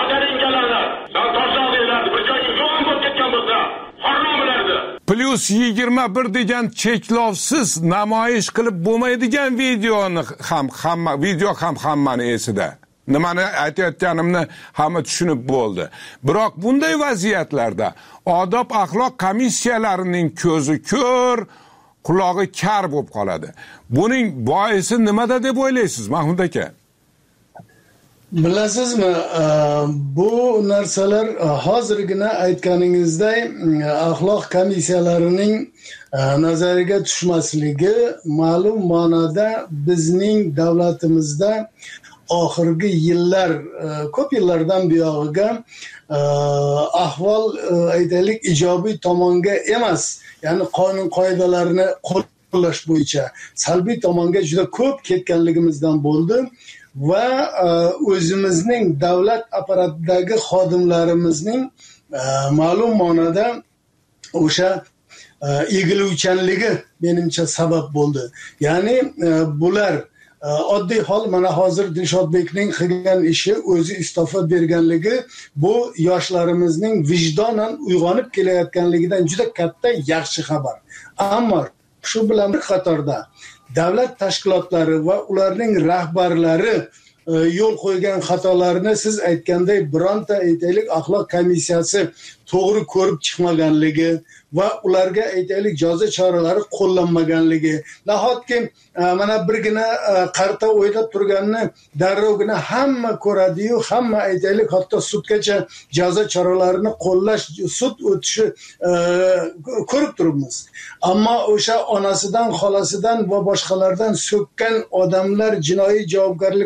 Plus yigirma bir degan cheklovsiz namoyish qilib bo'lmaydigan videoni ham hamma video ham hammani esida. Nimani aytayotganimni hamma tushunib bo'ldi. Biroq bunday vaziyatlarda odob axloq komissiyalarining ko'zi ko'r, qulog'i kar bo'lib qoladi. Buning boisi nimada deb o'ylaysiz, Mahmud aka? Bilasizmi, bu narsalar hozirgina aytganingizday axloq komissiyalarining nazariga tushmasligi ma'lum ma'noda bizning davlatimizda oxirgi yillar, ko'p yillardan buyog'iga ahvol aytaylik ijobiy tomonga emas, ya'ni qonun qoidalarini qo'llash bo'yicha salbiy tomonga juda ko'p ketganligimizdan bo'ldi. Va o'zimizning davlat apparatidagi xodimlarimizning ma'lum ma'noda o'sha egiluvchanligi menimcha sabab bo'ldi. Ya'ni bular oddiy hol, mana hozir Dilshodbekning qilgan ishi, o'zi iste'fo berganligi bu yoshlarimizning vijdonan uyg'onib kelayotganligidan juda katta yaxshi xabar. Ammo shu bilan bir qatorda davlat tashkilotlari va ularning rahbarlari yo'l qo'ygan xatolarni siz aytganday bironta aytaylik axloq komissiyasi to'g'ri ko'rib chiqmaganligi va ularga aytaylik jazo choralari qo'llanmaganligi. Nahotki mana birgina qarta o'ylab turganini darrovgina hamma ko'radi-yu, hamma aytaylik hatto sudgacha jazo choralarini qo'llash, sud o'tishi ko'rib turibmiz. Ammo o'sha onasidan, xolasidan va boshqalardan so'kkan odamlar jinoiy javobgarlikka tortilib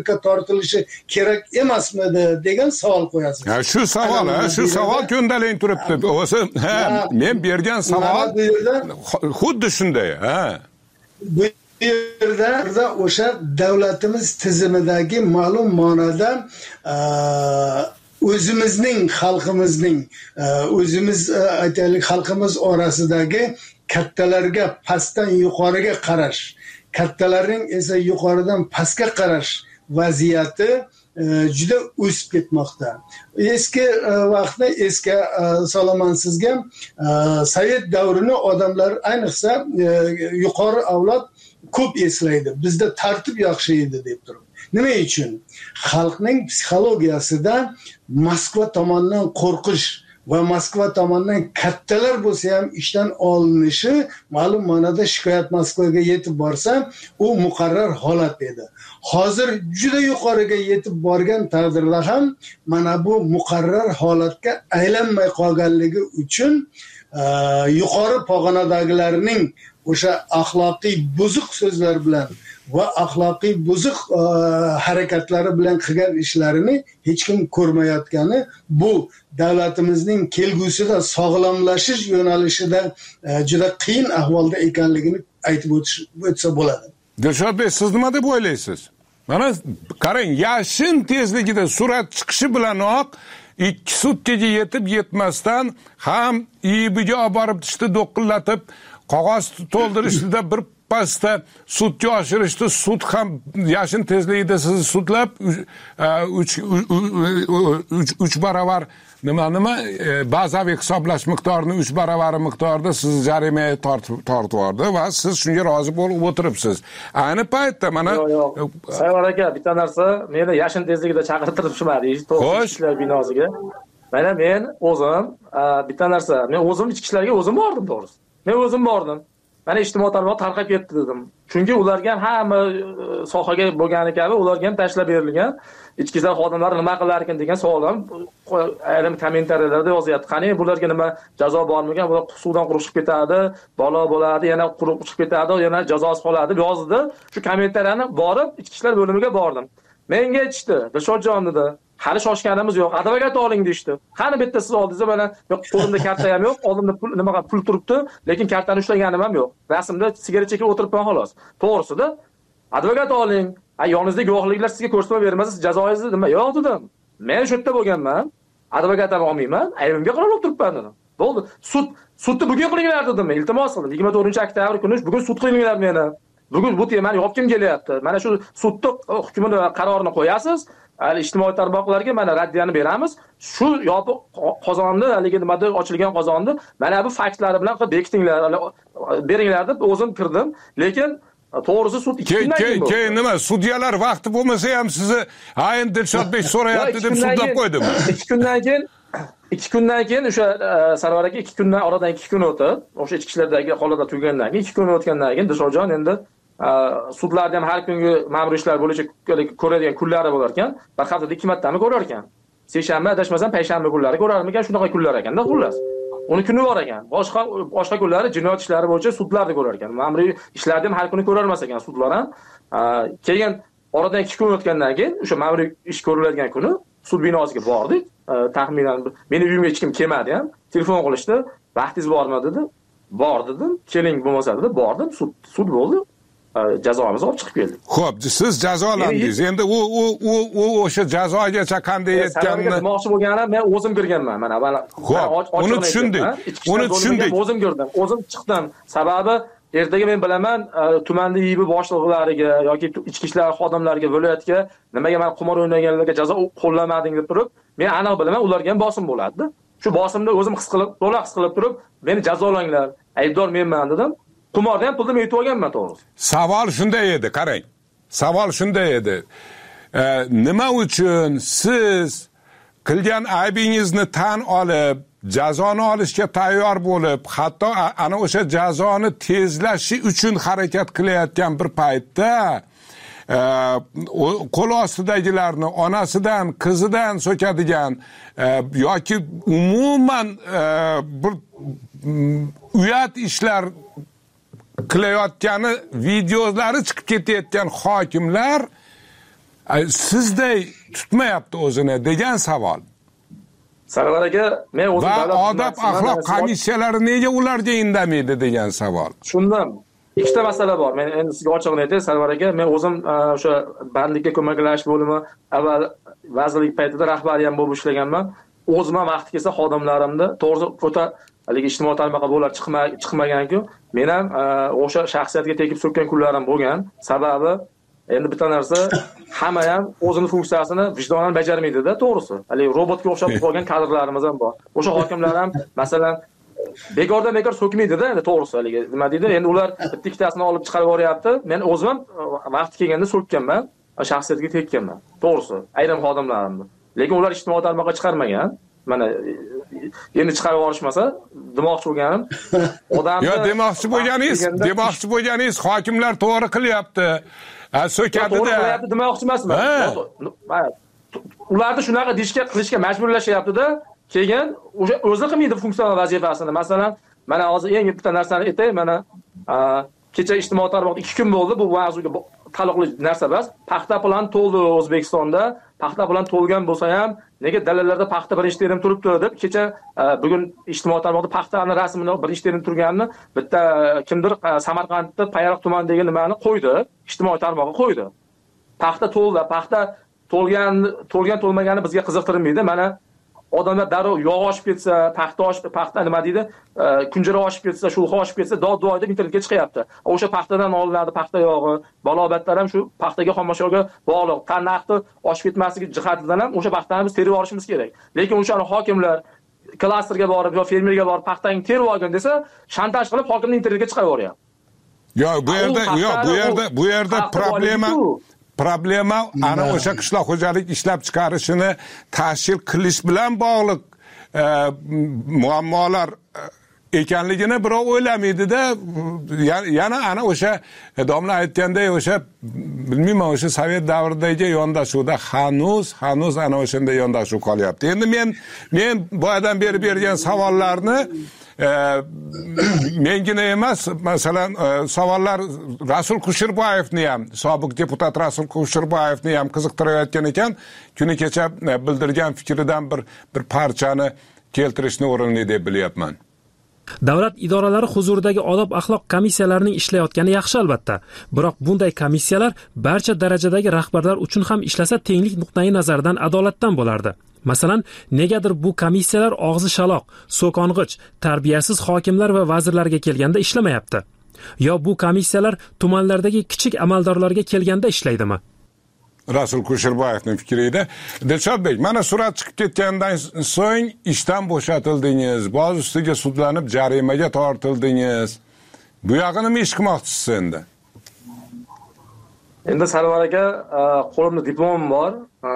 yumshatilishi kerak emasmidi degan savol qo'yasiz. Ha, shu savol, ha, shu savol ko'ndalang turibdi. O'zi, ha, men bergan savol xuddi shunday, ha. Bu yerda o'sha davlatimiz tizimidagi ma'lum ma'noda o'zimizning xalqimizning o'zimiz aytaylik xalqimiz orasidagi kattalarga pastdan yuqoriga qarash, kattalarning esa yuqoridan pastga qarash vaziyati juda o'sib ketmoqda. Eski vaqtda esga solaman sizga, Sovet davrini odamlar ayniqsa yuqori avlod ko'p eslaydi. Bizda tartib yaxshi edi deb turib. Nima uchun? Xalqning psixologiyasida Moskva tomonidan qo'rqish va Moskva tomonidan kattalar bo'lsa ham ishdan olinishi, ma'lum ma'noda shikoyat Moskvaga yetib borsa, u muqarrar holat edi. Hozir juda yuqoriga yetib borgan taqdirda ham mana bu muqarrar holatga aylanmay qolganligi uchun yuqori pog'onadagilarning o'sha axloqiy buzuq so'zlar bilan va axloqiy buzuq harakatlari bilan qilgan ishlarini hech kim ko'rmayotgani bu davlatimizning kelgusida sog'lomlashish yo'nalishida juda qiyin ahvolda ekanligini aytib o'tsa bo'ladi. Dilshod Bey, siz nima deb o'ylaysiz? Mana qarang, yashin tezligida surat chiqishi bilanoq ikki sutkaga yetib yetmasdan ham I B'ga olib borib tishni do'qillatib qog'oz to'ldirishdida bir pasda sutga oshirishdi, sut ham yashin tezligida sizni sutlab uch baravar nima nima bazaviy hisoblash miqdorini uch baravari miqdorida sizni jarimaga tortib yubordi va siz shunga rozi bo'lib o'tiribsiz. Ayni paytda mana Sayyor aka, bitta narsa, meni yashin tezligida chaqirtirishmadi ichki ishlar binosiga. Mana men o'zim bitta narsa, men o'zim ichki ishlarga o'zim bordim, to'g'risi. Men o'zim bordim. Mana ijtimoiy tarmoq tarqab ketdi dedim. Chunki ularga hamma sohaga bo'lgani kabi ularga ham tashlab berilgan. Ichki ishlar xodimlari nima qilar ekan degan savol ham ayrim kommentariyalarda yozyapti. Qani bularga nima jazo bormagan, bular suvdan quruq chiqib ketadi, bola bo'ladi, yana quruq chiqib ketadi, yana jazosi qoladi deb yozdi. Shu kommentariyani borib ichki ishlar bo'limiga bordim. Menga aytishdi, Dilshodjon dedi, hali shoshganimiz yo'q, advokat oling deyishdi. Qani bitta siz oldingizda mana qo'limda karta ham yo'q, oldimda pul nimaga pul turibdi, lekin kartani ushlaganim ham yo'q. Rasmda sigaret chekib o'tiribman xolos. To'g'risida advokat oling. Ay yoningizda guvohliklar sizga ko'rsatma bermasa, siz jazoingizni nima? Yo'q dedim. Men shu yerda bo'lganman. Advokat ham olmayman. Aybimga qarab turibman dedim. Bo'ldi. Sud sudni bugun qilinglar dedim. Iltimos qildim. yigirma to'rtinchi oktyabr kuni bugun sud qilinglar meni. Bugun bu temani yopkim kelyapti. Mana shu sudni hukmini qarorini qo'yasiz. Hali ijtimoiy tarmoqlarga mana raddiyani beramiz. Shu yopiq qozonni, haligi nimada ochilgan qozonni mana bu faktlari bilan qilib bekitinglar, beringlar deb o'zim kirdim. Lekin to'g'risi sud ikki kundan keyin bo'ldi. Keyin nima, sudyalar vaqti bo'lmasa ham sizni hayin Dilshodbek so'rayapti deb sudlab qo'ydimi? ikki kundan keyin ikki kundan keyin o'sha Sarvar aka ikki kundan oradan ikki kun o'tib, o'sha ichki ishlardagi holatlar tugagandan keyin ikki kun o'tgandan keyin Dilshodjon endi sudlarda ham har kungi ma'muriy ishlar bo'yicha ko'radigan kunlari bo'lar ekan. Bir haftada ikki martami ko'rar ekan. Seshanba, adashmasam payshanba kunlari ko'rarmikan, shunaqa kunlar ekanda, xullas. Uni kuni bor ekan. Boshqa boshqa kunlari jinoyat ishlari bo'yicha sudlarda ko'rar ekan. Ma'muriy ishlarda ham har kuni ko'rolmas ekan sudlar ham. Keyin oradan ikki kun o'tgandan keyin o'sha ma'muriy ish ko'riladigan kuni sud binosiga bordik. Taxminan meni uyimga hech kim kelmadi ham. Telefon qilishdi. Vaqtingiz bormi dedi. Bor dedim. Keling bo'lmasa dedi. Bordim. Sud sud bo'ldi. Jazoimizni olib chiqib keldik. Xo'p, siz jazolandingiz. Endi u u u u o'sha jazogacha qanday yetganini demoqchi bo'lganim, men o'zim kirganman. Mana Xo'p, uni tushundik. Uni tushundik. O'zim ko'rdim. O'zim chiqdim. Sababi ertaga men bilaman, tumanda I B boshliqlariga yoki ichki ishlar xodimlariga, viloyatga nimaga men qimor o'ynaganlarga jazo qo'llamading deb turib, men aniq bilaman, ularga ham bosim bo'ladi. Shu bosimni o'zim his qilib, to'liq his qilib turib, meni jazolanglar. Aybdor menman dedim. Qimorda ham pulni yutib olganman, to'g'risi. Savol shunday edi, qarang. Savol shunday edi. E, nima uchun siz qilgan aybingizni tan olib, jazoni olishga tayyor bo'lib, hatto ana o'sha jazoni tezlashi uchun harakat qilayotgan bir paytda e, qo'l ostidagilarni onasidan, qizidan so'kadigan e, yoki umuman e, bir uyat ishlar qilayotgani videolari chiqib ketayotgan hokimlar sizday tutmayapti o'zini degan savol. Sarvar aka, men o'zim va odob axloq komissiyalari nega ularga indamaydi degan savol. Shundan ikkita masala bor. Men endi sizga ochig'ini aytay, Sarvar aka, men o'zim o'sha bandlikka ko'maklash bo'limi avval vazirlik paytida rahbariyam bo'lib ishlaganman. O'zim ham vaqti kelsa xodimlarimni to'g'ri o'ta haligi ijtimoiy tarmoqqa bo'lar chiqmagan-ku, men ham o'sha shaxsiyatga tekib so'kkan kunlarim bo'lgan. Sababi endi bitta narsa, hamma ham o'zining funksiyasini vijdonan bajarmaydi-da, to'g'risi. Haligi robotga o'xshab qolgan kadrlarimiz ham bor. O'sha hokimlar ham masalan bekordan bekor so'kmaydi-da, endi to'g'risi haligi nima deydi? Endi ular bitta ikkitasini olib chiqarib yuboryapti. Men o'zim ham vaqti kelganda so'kkanman, shaxsiyatga tekkanman. To'g'risi, ayrim xodimlarimni. Lekin ular ijtimoiy tarmoqqa chiqarmagan. Mana endi chiqarib yuborishmasa, demoqchi bo'lganim odamni Yo, demoqchi bo'lganingiz, demoqchi bo'lganingiz hokimlar to'g'ri qilyapti. So'kadi-da. Qilyapti demoqchi emasman. Ularni shunaqa deyishga, qilishga majburlashyapti-da, keyin o'sha o'zi qilmaydi funksiyonal vazifasini. Masalan, mana hozir eng bitta narsani aytay, mana kecha ijtimoiy tarmoqda ikki kun bo'ldi bu mavzuga taalluqli narsa emas. Paxta plan to'ldi O'zbekistonda. Paxta plan to'lgan bo'lsa ham, nega dalalarda paxta birinchi terim turibdi deb kecha bugun ijtimoiy tarmoqda paxtani rasmini birinchi terim turganini bitta kimdir Samarqandda Payariq tumanidagi nimani qo'ydi, ijtimoiy tarmoqqa qo'ydi. Paxta to'ldi, paxta to'lgan, to'lgan to'lmagani bizga qiziqtirmaydi. Mana odamlar darrov yog' oshib ketsa, paxta oshib, paxta nima deydi, kunjara oshib ketsa, shulg'a oshib ketsa, dod-duo deb internetga chiqyapti. O'sha paxtadan olinadi paxta yog'i, balobatlar ham shu paxtaga xomashyoga bog'liq. Tan narxi oshib ketmasligi jihatidan ham o'sha paxtani biz terib olishimiz kerak. Lekin o'sha hokimlar klasterga borib yo fermerga borib paxtani terib olgin desa, shantaj qilib hokimni internetga chiqarib yuboryapti. Yo, bu yerda, yo, bu yerda, bu yerda problema Problema ana o'sha qishloq xo'jalik ishlab chiqarishini tashkil qilish bilan bog'liq muammolar ekanligini birov o'ylamaydi-da. Yana ana o'sha domla aytganday o'sha bilmayman o'sha Sovet davridagi yondashuvda hanuz hanuz ana o'shanda yondashuv qolyapti. Endi men men boyadan beri bergan savollarni mengina emas, masalan, savollar Rasul Kusherboyevni ham, sobiq deputat Rasul Kusherboyevni ham qiziqtirayotgan ekan. Kuni kecha bildirgan fikridan bir bir parchani keltirishni o'rinli deb bilyapman. Davlat idoralari huzuridagi odob axloq komissiyalarining ishlayotgani yaxshi albatta. Biroq bunday komissiyalar barcha darajadagi rahbarlar uchun ham ishlasa tenglik nuqtai nazaridan adolatdan bo'lardi. Masalan, negadir bu komissiyalar og'zi shaloq, so'kong'ich, tarbiyasiz hokimlar va vazirlarga kelganda ishlamayapti. Yo bu komissiyalar tumanlardagi kichik amaldorlarga kelganda ishlaydimi? Rasul Kusherboyevning fikrida. Dilshodbek, mana surat chiqib ketgandan so'ng ishdan bo'shatildingiz, boz ustiga sudlanib jarimaga tortildingiz. Bu yog'ini nima ish qilmoqchisiz endi? Endi Sarvar aka, qo'limda diplomim bor.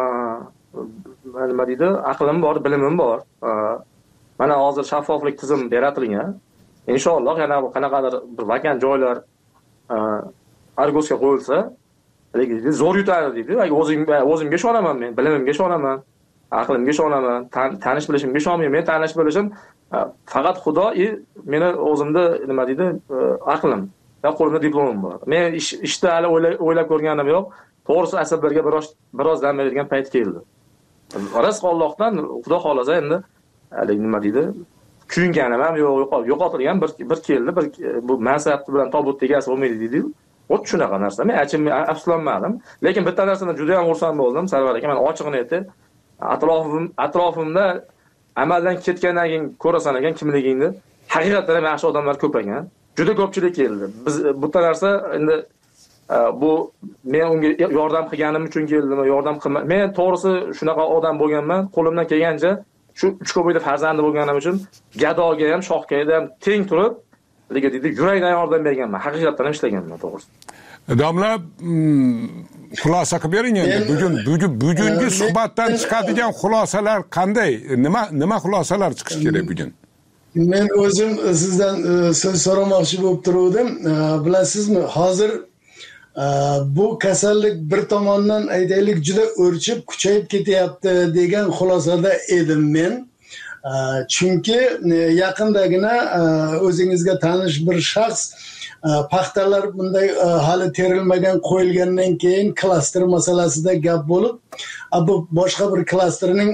Nima deydi, aqlim bor, bilimim bor. Mana hozir shaffoflik tizim yaratilgan. Inshaalloh yana qanaqadir bir vakant joylar Argosga qo'yilsa, lekin zo'r yutadi deydi. O'zimga o'zimga ishonaman men, bilimimga ishonaman, aqlimga ishonaman, tanish bilishimga ishonmayman. Men tanish bilishim faqat Xudo, meni o'zimda nima deydi, aqlim va qo'limda diplomim bor. Men ishda hali o'ylab ko'rganim yo'q. To'g'risi asablarga biroz biroz dam beradigan payt keldi. Rizq Allohdan, Xudo xolasa endi nima deydi, kuyinganim ham yo'q, yo'qotilgan bir bir keldi, bir bu mansab bilan tobut tegasi bo'lmaydi deydi. Ot shunaqa narsa. Men achim afsuslanmadim. Lekin bitta narsadan juda ham xursand bo'ldim, Sarvar aka. Men ochig'ini aytay, atrofim atrofimda amaldan ketgandan keyin ko'rasan ekan kimligingni. Haqiqatan ham yaxshi odamlar ko'paygan. Juda ko'pchilik keldi. Biz bitta narsa endi bu men unga yordam qilganim uchun keldimi, yordam qilma. Men to'g'risi shunaqa odam bo'lganman, qo'limdan kelgancha shu uch ko'payda farzandi bo'lganim uchun gadoga ham, shohga ham teng turib, lekin deydi, yurakdan yordam berganman. Haqiqatan ham ishlaganman, to'g'risi. Domla, xulosa qilib bering endi. Bugun bugun bugungi suhbatdan chiqadigan xulosalar qanday? Nima nima xulosalar chiqishi kerak bugun? Men o'zim sizdan so'z so'ramoqchi bo'lib turdim. Bilasizmi, hozir bu kasallik bir tomondan aytaylik juda o'rchib, kuchayib ketyapti degan xulosada edim men. Chunki yaqindagina o'zingizga tanish bir shaxs paxtalar bunday hali terilmagan qo'yilgandan keyin klaster masalasida gap bo'lib, bu boshqa bir klasterning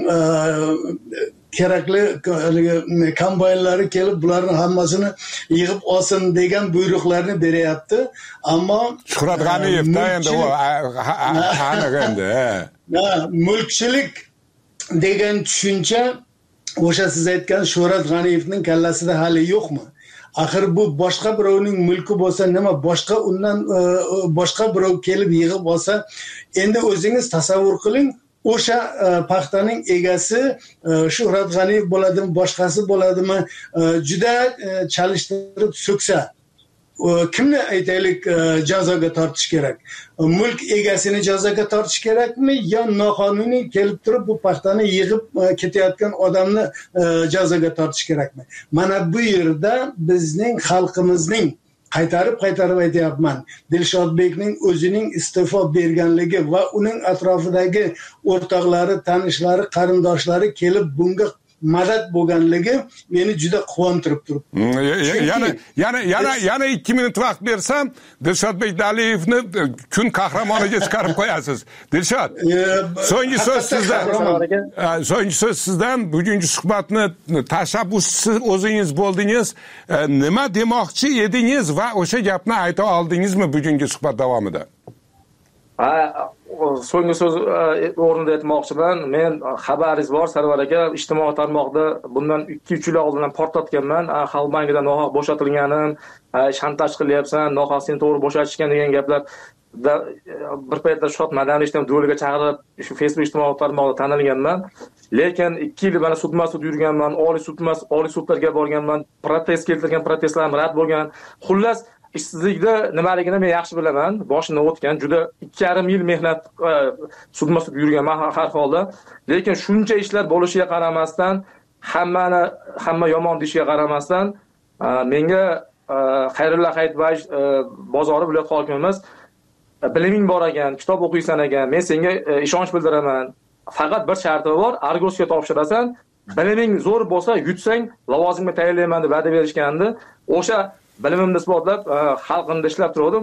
kerakli kombaynlari kelib bularni hammasini yig'ib olsin degan buyruqlarni beryapti. Ammo Shuhrat G'aniyevda endi u aniq endi. Mulkchilik degan tushuncha o'sha siz aytgan Shuhrat G'aniyevning kallasida hali yo'qmi? Axir bu boshqa birovning mulki bo'lsa nima, boshqa undan boshqa birov kelib yig'ib olsa, endi o'zingiz tasavvur qiling, o'sha paxtaning egasi Shuhrat G'aniyev bo'ladimi, boshqasi bo'ladimi, juda chalishtirib so'ksa, kimni aytaylik jazoga tortish kerak? Mulk egasini jazoga tortish kerakmi yo noqonuniy kelib turib bu paxtani yig'ib ketayotgan odamni jazoga tortish kerakmi? Mana bu yerda bizning xalqimizning qaytarib qaytarib aytayapman, Dilshodbekning o'zining iste'fo berganligi va uning atrofidagi o'rtoqlari, tanishlari, qarindoshlari kelib bunga madad bo'lganligi meni juda quvontirib turibdi. Yana yana yana yana ikki minut vaqt bersam, Dilshodbek Daliyevni kun qahramoniga chiqarib qo'yasiz. Dilshod, so'nggi so'z sizdan. So'nggi so'z sizdan. Bugungi suhbatni tashabbuschisi o'zingiz bo'ldingiz. Nima demoqchi edingiz va o'sha gapni ayta oldingizmi bugungi suhbat davomida? Ha, so'nggi so'z o'rnida aytmoqchiman. Men xabaringiz bor, Sarvar aka, ijtimoiy tarmoqda bundan ikki uch yil oldin portlatganman. Xalq bankidan nohaq bo'shatilganim, shantaj qilyapsan, nohaq seni to'g'ri bo'shatishgan degan gaplar bir paytda Shuhrat Madaniyevni dueliga chaqirib, shu Facebook ijtimoiy tarmoqda tanilganman. Lekin ikki yil mana sudma-sud yurganman, oliy sudmas, oliy sudlarga borganman, protest keltirgan protestlarim rad bo'lgan. Xullas, ishsizlikda nimaligini men yaxshi bilaman. Boshidan o'tgan, juda ikki yarim yil mehnat sudma-sud yurganman har holda. Lekin shuncha ishlar bo'lishiga qaramasdan, hammani hamma yomon deyishiga qaramasdan, menga Xayrulla Hayitbayev bozori viloyat hokimimiz biliming bor ekan, kitob o'qiysan ekan, men senga ishonch bildiraman. Faqat bir sharti bor, Argosga topshirasan, biliming zo'r bo'lsa, yutsang, lavozimga tayinlayman deb va'da berishgandi. O'sha bilimimni isbotlab, xalqimda ishlab turdim.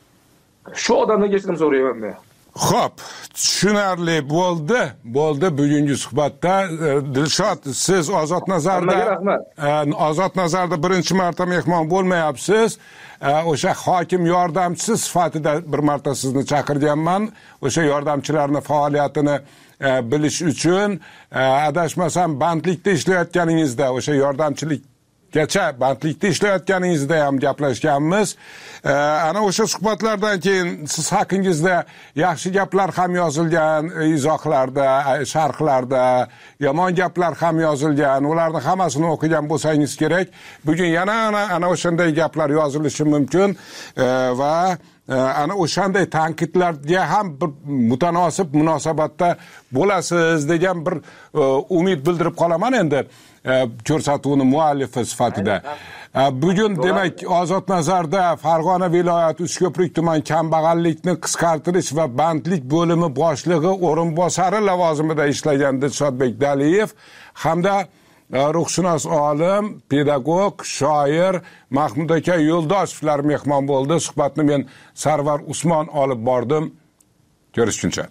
Shu odamdan kechirim so'rayman men. Xo'p, tushunarli bo'ldi. Bo'ldi bugungi suhbatda. Dilshod, siz Ozod Nazarda Ozod Nazarda birinchi marta mehmon bo'lmayapsiz. O'sha hokim yordamchisi sifatida bir marta sizni chaqirganman. O'sha yordamchilarning faoliyatini bilish uchun, adashmasam bandlikda ishlayotganingizda, o'sha yordamchilik gacha bandlikda ishlayotganingizda ham gaplashganmiz. Ana o'sha suhbatlardan keyin siz haqingizda yaxshi gaplar ham yozilgan, izohlarda, sharhlarda, yomon gaplar ham yozilgan. Ularni hammasini o'qigan bo'lsangiz kerak. Bugun yana ana ana o'shanday gaplar yozilishi mumkin va ana o'shanday tanqidlarga ham bir mutanosib munosabatda bo'lasiz degan bir umid bildirib qolaman endi ko'rsatuvning muallifi sifatida. Bugun demak Ozod Nazarda Farg'ona viloyati Uchko'prik tuman kambag'allikni qisqartirish va bandlik bo'limi boshlig'i o'rinbosari lavozimida ishlagan Dilshodbek Daliyev hamda ruhshunos olim, pedagog, shoir Mahmud aka Yo'ldoshevlar mehmon bo'ldi. Suhbatni men Sarvar Usmon olib bordim. Ko'rishguncha.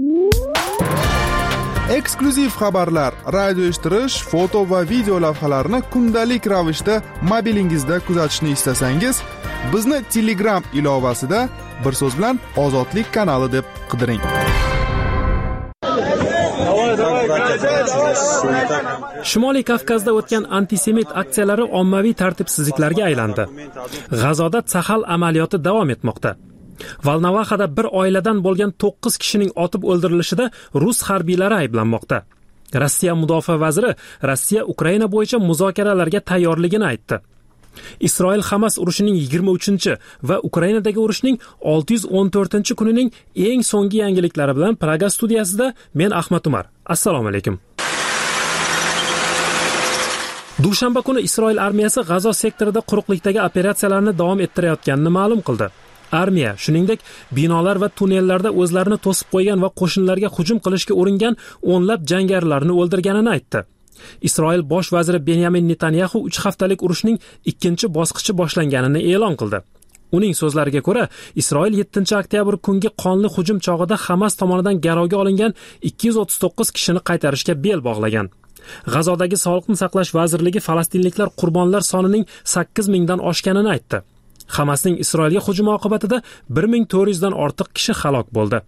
Eksklyuziv xabarlar, radio eshittirish, foto va video lavhalarni kundalik ravishda mobilingizda kuzatishni istasangiz, bizni Telegram ilovasida bir so'z bilan Ozodlik kanali deb qidiring. Shimoliy Kavkazda o'tgan antisemit aksiyalari ommaviy tartibsizliklarga aylandi. G'azoda Saxal amaliyoti davom etmoqda. Valnavahada bir oiladan bo'lgan to'qqiz kishining otib o'ldirilishida rus harbiylari ayblanmoqda. Rossiya mudofaa vaziri Rossiya Ukraina bo'yicha muzokaralarga tayyorligini aytdi. Isroil Hamas urushining yigirma uchinchi va Ukrainadagi urushning olti yuz o'n to'rtinchi kunining eng so'nggi yangiliklari bilan Praga studiyasida men Ahmad Umar. Assalomu alaykum. Dushanba kuni Isroil armiyasi G'azo sektorida quruqlikdagi operatsiyalarni davom ettirayotganini ma'lum qildi. Armiya, shuningdek, binolar va tunnellarda o'zlarini to'sib qo'ygan va qo'shinlarga hujum qilishga uringan o'nlab jangarilarni o'ldirganini aytdi. Isroil bosh vaziri Benyamin Netanyahu uch haftalik urushning ikkinchi bosqichi boshlanganini e'lon qildi. Uning so'zlariga ko'ra, Isroil yettinchi oktyabr kungi qonli hujum chog'ida Hamas tomonidan garovga olingan ikki yuz o'ttiz to'qqiz kishini qaytarishga bel bog'lagan. G'azodagi Sog'liqni saqlash vazirligi falastinliklar qurbonlar sonining sakkiz mingdan oshganini aytdi. Hamasning Isroilga hujumi oqibatida bir ming to'rt yuz dan ortiq kishi halok bo'ldi.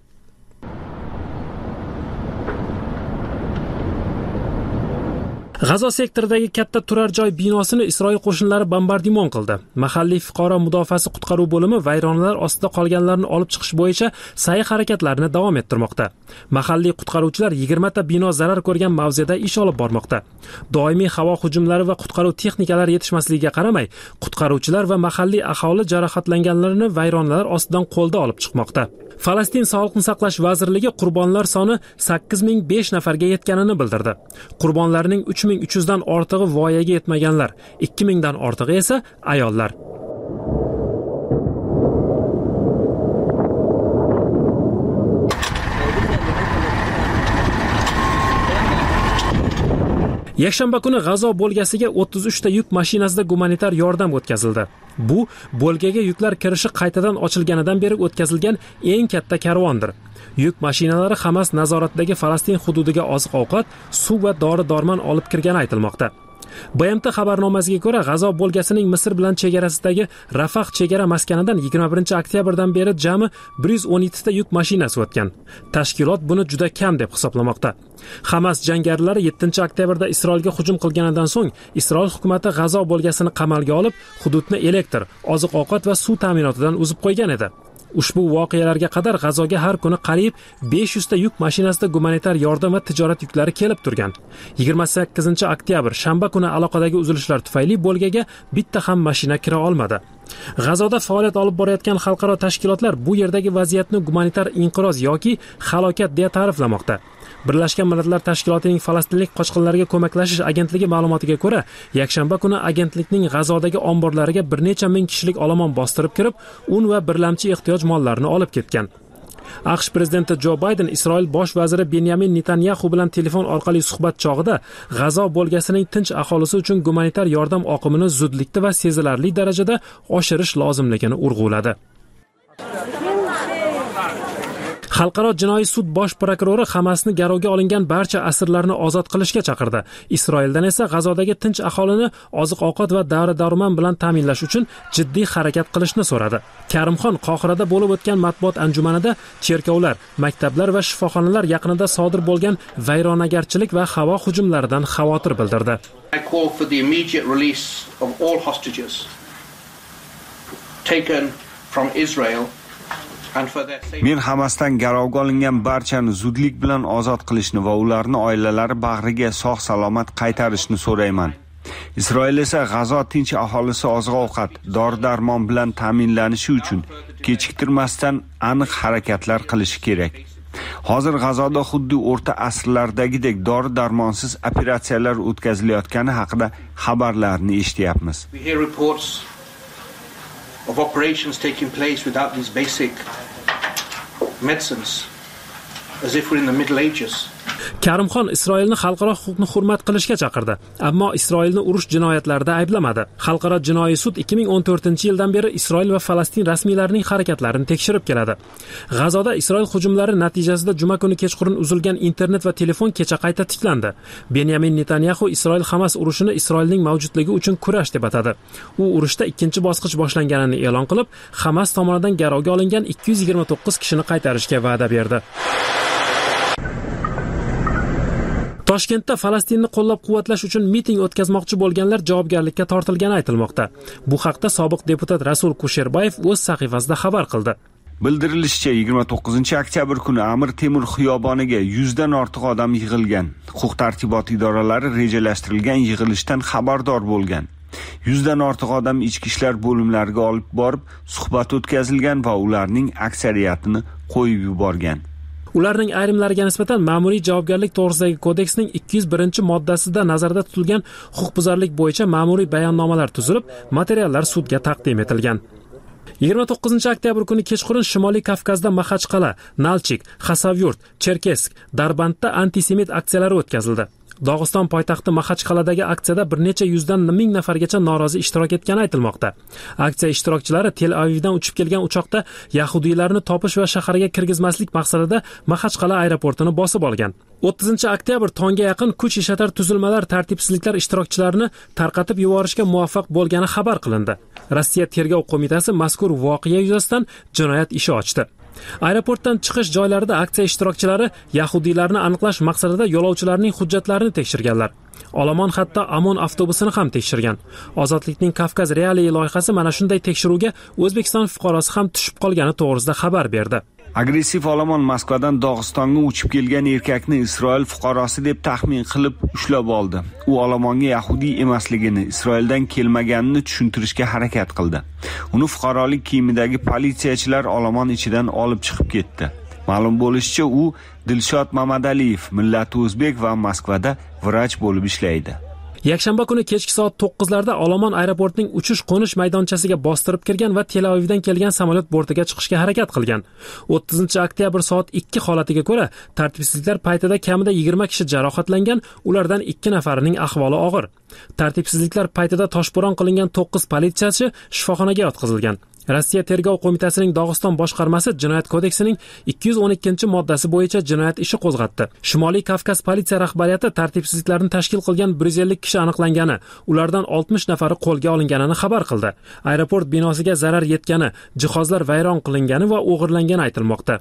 G'azo sektoridagi katta turar joy binosini Isroil qo'shinlari bombardimon qildi. Mahalliy fuqaro mudofaasi qutqaruv bo'limi vayronalar ostida qolganlarni olib chiqish bo'yicha sa'y harakatlarini davom ettirmoqda. Mahalliy qutqaruvchilar yigirma ta bino zarar ko'rgan mavzeda ish olib bormoqda. Doimiy havo hujumlari va qutqaruv texnikalari yetishmasligiga qaramay, qutqaruvchilar va mahalliy aholi jarohatlanganlarni vayronalar ostidan qo'lda olib chiqmoqda. Falastin Sog'liqni saqlash vazirligi qurbonlar soni sakkiz ming besh nafarga yetganini bildirdi. Qurbonlarning uch ming uch yuz dan ortig'i voyaga yetmaganlar, ikki ming dan ortig'i esa ayollar. Yakshanba kuni G'azo bo'lgasiga o'ttiz uch ta yuk mashinasida gumanitar yordam o'tkazildi. Bu bo'lgaga yuklar kirishi qaytadan ochilganidan beri o'tkazilgan eng katta karvondir. Yuk mashinalari Hamas nazoratidagi Falastin hududiga oziq-ovqat, suv va dori-dormon olib kirgani aytilmoqda. B M T xabarnomasiga ko'ra, G'azo bo'lgasining Misr bilan chegarasidagi Rafah chegara maskanidan yigirma birinchi oktyabrdan beri jami bir yuz o'n yetti ta yuk mashinasi o'tgan. Tashkilot buni juda kam deb hisoblamoqda. Hamas jangarilari yettinchi oktyabrda Isroilga hujum qilganidan so'ng, Isroil hukumatı G'azo bo'lgasini qamalga olib, hududni elektr, oziq-ovqat va suv ta'minotidan uzib qo'ygan edi. Ushbu voqealarga qadar G'azoga har kuni qariyb besh yuz ta yuk mashinasida gumanitar yordam va tijorat yuklari kelib turgan. yigirma sakkizinchi oktyabr shanba kuni aloqadagi uzilishlar tufayli bo'lgaga bitta ham mashina kira olmadi. G'azoda faoliyat olib borayotgan xalqaro tashkilotlar bu yerdagi vaziyatni gumanitar inqiroz yoki halokat deya ta'riflamoqda. Birlashgan Millatlar Tashkilotining falastinlik qochqinlarga ko'maklashish agentligi ma'lumotiga ko'ra, yakshanba kuni agentlikning G'azodagi omborlariga bir necha ming kishilik olomon bostirib kirib, un va birlamchi ehtiyoj mollarini olib ketgan. AQSh prezidenti Jo Bayden Isroil bosh vaziri Benyamin Netanyahu bilan telefon orqali suhbat chog'ida G'azo bo'lgasining tinch aholisi uchun gumanitar yordam oqimini zudlikda va sezilarli darajada oshirish lozimligini urg'uladi. Xalqaro jinoiy sud bosh prokurori Hamasni garovga olingan barcha asirlarni ozod qilishga chaqirdi. Isroildan esa G'azodagi tinch aholini oziq-ovqat va dori-darmon bilan ta'minlash uchun jiddiy harakat qilishni so'radi. Karimxon Qohirada bo'lib o'tgan matbuot anjumanida cherkovlar, maktablar va shifoxonalar yaqinida sodir bo'lgan vayronagarchilik va havo hujumlaridan xavotir bildirdi. I call for the immediate release of all hostages taken from Israel. Men Hamasdan garovga olingan barchani zudlik bilan ozod qilishni va ularni oilalari bag'riga sog'-salomat qaytarishni so'rayman. Isroil esa G'azo tinch aholisi oziq-ovqat, dori-darmon bilan ta'minlanishi uchun kechiktirmasdan aniq harakatlar qilishi kerak. Hozir G'azoda xuddi o'rta asrlardagidek dori-darmonsiz operatsiyalar o'tkazilayotgani haqida xabarlarni eshityapmiz. Of operations taking place without these basic medicines, as if we're in the Middle Ages. Karimxon Isroilni xalqaro huquqni hurmat qilishga chaqirdi, ammo Isroilni urush jinoyatlarida ayblamadi. Xalqaro jinoiy sud ikki ming o'n to'rtinchi yildan beri Isroil va Falastin rasmiylarining harakatlarini tekshirib keladi. G'azoda Isroil hujumlari natijasida juma kuni kechqurun uzilgan internet va telefon kecha qayta tiklandi. Benyamin Netanyahu Isroil-Hamas urushini Isroilning mavjudligi uchun kurash deb atadi. U urushda ikkinchi bosqich boshlanganini e'lon qilib, Hamas tomonidan garovga olingan ikki yuz yigirma to'qqiz kishini qaytarishga va'da berdi. Toshkentda Falastinni qo'llab-quvvatlash uchun miting o'tkazmoqchi bo'lganlar javobgarlikka tortilgani aytilmoqda. Bu haqda sobiq deputat Rasul Kusherbayev o'z sahifasida xabar qildi. Bildirilishicha, yigirma to'qqizinchi oktyabr kuni Amir Temur xiyoboniga yuzdan ortiq odam yig'ilgan. Huquq-tartibot idoralari rejalashtirilgan yig'ilishdan xabardor bo'lgan. yuzdan ortiq odam ichki ishlar bo'limlariga olib borib, suhbat o'tkazilgan va ularning aksariyatini qo'yib yuborgan. Ularning ayrimlariga nisbatan ma'muriy javobgarlik to'g'risidagi kodeksning ikki yuz birinchi moddasida nazarda tutilgan huquqbuzarlik bo'yicha ma'muriy bayonnomalar tuzilib, materiallar sudga taqdim etilgan. yigirma to'qqizinchi oktyabr kuni kechqurun Shimoliy Kavkazda Maxachqala, Nalchik, Xasavyurt, Cherkesk, Darbandda antisemit aksiyalari o'tkazildi. Dog'iston poytaxti Maxachqaladagi aksiyada bir necha yuzdan ming nafargacha norozi ishtirok etgani aytilmoqda. Aksiya ishtirokchilari Tel Avivdan uchib kelgan uchoqda yahudiylarni topish va shaharga kirgizmaslik maqsadida Maxachqala aeroportini bosib olgan. o'ttizinchi oktyabr tongga yaqin kuch ishlatar tuzilmalar tartibsizliklar ishtirokchilarini tarqatib yuborishga muvaffaq bo'lgani xabar qilindi. Rossiya tergov qo'mitasi mazkur voqea yuzasidan jinoyat ishi ochdi. Aeroportdan chiqish joylarida aksiya ishtirokchilari yahudiylarni aniqlash maqsadida yo'lovchilarning hujjatlarini tekshirganlar. Olomon hatto Amon avtobusini ham tekshirgan. Ozodlikning Kavkaz realiya loyihasi mana shunday tekshiruvga O'zbekiston fuqarosi ham tushib qolgani to'g'risida xabar berdi. Agressiv olomon Moskvadan Dog'istonga uchib kelgan erkakni Isroil fuqarosi deb taxmin qilib ushlab oldi. U olomonga yahudiy emasligini, Isroildan kelmaganini tushuntirishga harakat qildi. Uni fuqarolik kiyimidagi politsiyachilar olomon ichidan olib chiqib ketdi. Ma'lum bo'lishicha, u Dilshod Mamadaliyev, millati o'zbek va Moskvada vrach bo'lib ishlaydi. Yakshanba kuni kechki soat to'qqizlarda Olomon aeroportining uchish-qo'nish maydonchasiga bostirib kirgan va Tel Avivdan kelgan samolyot bortiga chiqishga harakat qilgan. o'ttizinchi oktyabr soat ikki holatiga ko'ra, tartibsizliklar paytida kamida yigirma kishi jarohatlangan, ulardan ikki nafarining ahvoli og'ir. Tartibsizliklar paytida toshbo'ron qilingan to'qqiz politsiyachi shifoxonaga yotqizilgan. Rossiya tergov qo'mitasining Dog'iston boshqarmasi Jinoyat kodeksining ikki yuz o'n ikkinchi moddasi bo'yicha jinoyat ishi qo'zg'atdi. Shimoliy Kavkaz politsiya rahbariyati tartibsizliklarni tashkil qilgan bir yuz ellik kishi aniqlangani, ulardan oltmish nafari qo'lga olinganini xabar qildi. Aeroport binosiga zarar yetgani, jihozlar vayron qilingani va o'g'irlangani aytilmoqda.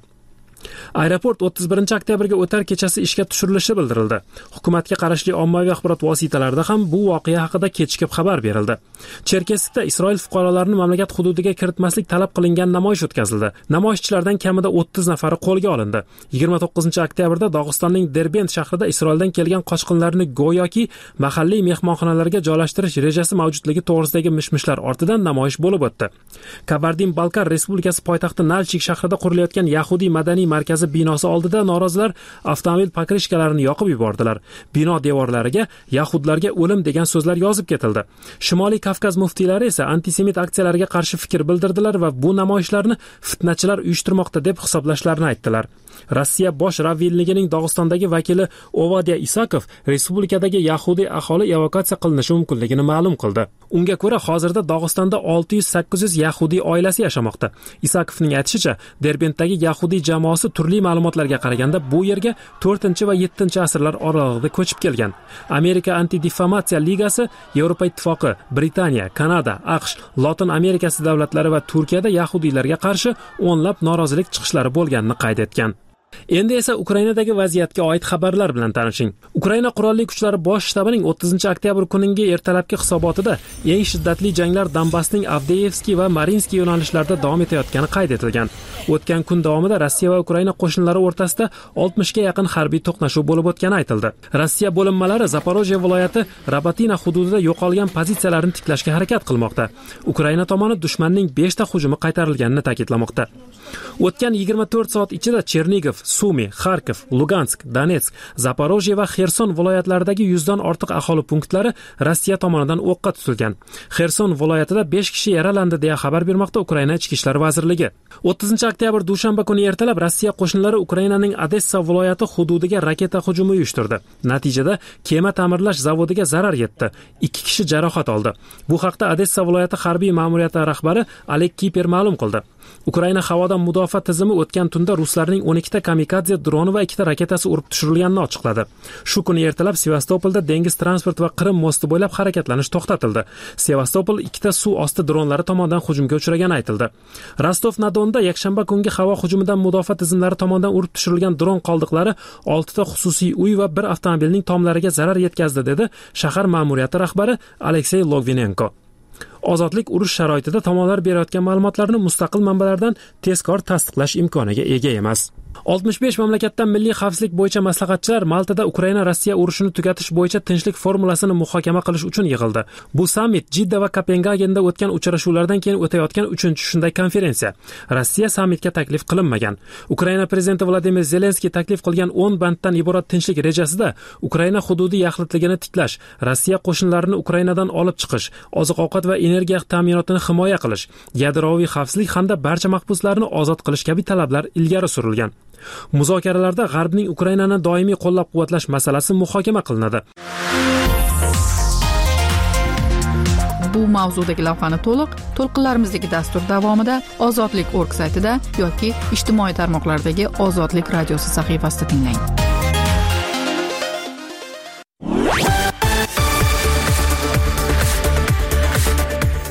Aeroport o'ttiz birinchi oktyabrga o'tar kechasi ishga tushirilishi bildirildi. Hukumatga qarashli ommaviy axborot vositalarida ham bu voqea haqida kechikib xabar berildi. Cherkesskda Isroil fuqarolarini mamlakat hududiga kiritmaslik talab qilingan namoyish o'tkazildi. Namoyishchilardan kamida o'ttiz nafari qo'lga olindi. yigirma to'qqizinchi oktyabrda Dog'istonning Derbent shahrida Isroildan kelgan qochqinlarni go'yoki mahalliy mehmonxonalarga joylashtirish rejasi mavjudligi to'g'risidagi mishmishlar ortidan namoyish bo'lib o'tdi. Kabardin-Balkar Respublikasi poytaxti Nalchik shahrida qurilayotgan Yahudiy madaniy markazi binosi oldida norozilar avtomobil pokrishkalarini yoqib yubordilar. Bino devorlariga yahudlarga o'lim degan so'zlar yozib ketildi. Shimoliy Kavkaz muftiylari esa antisemit aksiyalariga qarshi fikr bildirdilar va bu namoyishlarni fitnachilar uyushtirmoqda deb hisoblashlarini aytdilar. Rossiya bosh ravvilligining Dog'istondagi vakili Ovadiya Isakov respublikadagi yahudiy aholi evakuatsiya qilinishi mumkinligini ma'lum qildi. Unga ko'ra, hozirda Dog'istonda olti yuz sakkiz yuz yahudiy oilasi yashamoqda. Isakovning aytishicha, Derbentdagi yahudiy jamoasi turli ma'lumotlarga qaraganda bu yerga to'rtinchi va yettinchi asrlar oralig'ida ko'chib kelgan. Amerika Antidifamatsiya ligasi, Yevropa ittifoqi, Britaniya, Kanada, AQSh, Lotin Amerikasi davlatlari va Turkiyada yahudiylarga qarshi o'nlab norozilik chiqishlari bo'lganini qayd etgan. Endi esa Ukrainadagi vaziyatga oid xabarlar bilan tanishing. Ukraina qurolli kuchlari bosh shtabining o'ttizinchi oktyabr kuniga ertalabki hisobotida eng shiddatli janglar Donbassning Avdeyevskiy va Marinskiy yo'nalishlarida davom etayotgani qayd etilgan. O'tgan kun davomida Rossiya va Ukraina qo'shinlari o'rtasida oltmishga yaqin harbiy to'qnashuv bo'lib o'tgani aytildi. Rossiya bo'linmalari Zaporojye viloyati Rabatina hududida yo'qolgan pozitsiyalarini tiklashga harakat qilmoqda. Ukraina tomoni dushmanning beshta hujumi qaytarilganini ta'kidlamoqda. O'tgan yigirma to'rt soat ichida Chernigov, Sumi, Kharkiv, Lugansk, Donetsk, Zaporojye va Xerson viloyatlaridagi yuzdan ortiq aholi punktlari Rossiya tomonidan o'qqa tutilgan. Xerson viloyatida besh kishi yaralandi deya xabar bermoqda Ukraina ichki ishlar vazirligi. o'ttizinchi oktyabr dushanba kuni ertalab Rossiya qo'shinlari Ukrainaning Odessa viloyati hududiga raketa hujumi uyushtirdi. Natijada kema ta'mirlash zavodiga zarar yetdi. ikki kishi jarohat oldi. Bu haqda Odessa viloyati harbiy ma'muriyati rahbari Oleg Kiper ma'lum qildi. Ukraina havodan mudofaa tizimi o'tgan tunda ruslarning o'n ikkita kamikadze droni va ikkita raketasi urib tushirilganini ochiqladi. Shu kuni ertalab Sevastopolda dengiz transport va Qrim mosti bo'ylab harakatlanish to'xtatildi. Sevastopol ikkita suv osti dronlari tomonidan hujumga uchragani aytildi. Rostov-na-Donda yakshanba kungi havo hujumidan mudofaa tizimlari tomonidan urib tushirilgan dron qoldiqlari oltita xususiy uy va bir avtomobilning tomlariga zarar yetkazdi, dedi shahar ma'muriyati rahbari Aleksey Logvinenko. Ozodlik urush sharoitida tomonlar berayotgan ma'lumotlarni mustaqil manbalardan tezkor tasdiqlash imkoniga ega emas. oltmish besh mamlakatdan milliy xavfsizlik bo'yicha maslahatchilar Maltada Ukraina-Rossiya urushini tugatish bo'yicha tinchlik formulasini muhokama qilish uchun yig'ildi. Bu sammit Jidda va Kopengagenda o'tgan uchrashuvlardan keyin o'tayotgan uchinchi shunday konferensiya. Rossiya sammitga taklif qilinmagan. Ukraina prezidenti Vladimir Zelenskiy taklif qilgan o'n banddan iborat tinchlik rejasida Ukraina hududiy yaxlitligini tiklash, Rossiya qo'shinlarini Ukrainadan olib chiqish, oziq-ovqat va energiya ta'minotini himoya qilish, yadroviy xavfsizlik hamda barcha mahbuslarni ozod qilish kabi talablar ilgari surilgan. Muzokaralarda G'arbning Ukrainani doimiy qo'llab-quvvatlash masalasi muhokama qilinadi. Bu mavzudagi lavhani to'liq to'lqinlarimizdagi dastur davomida Ozodlik org saytida yoki ijtimoiy tarmoqlardagi Ozodlik radiosi sahifasida tinglang.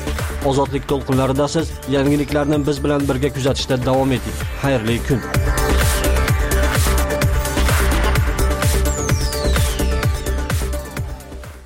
Ozodlik to'lqinlarida siz yangiliklarni biz bilan birga kuzatishda davom eting. Xayrli kun.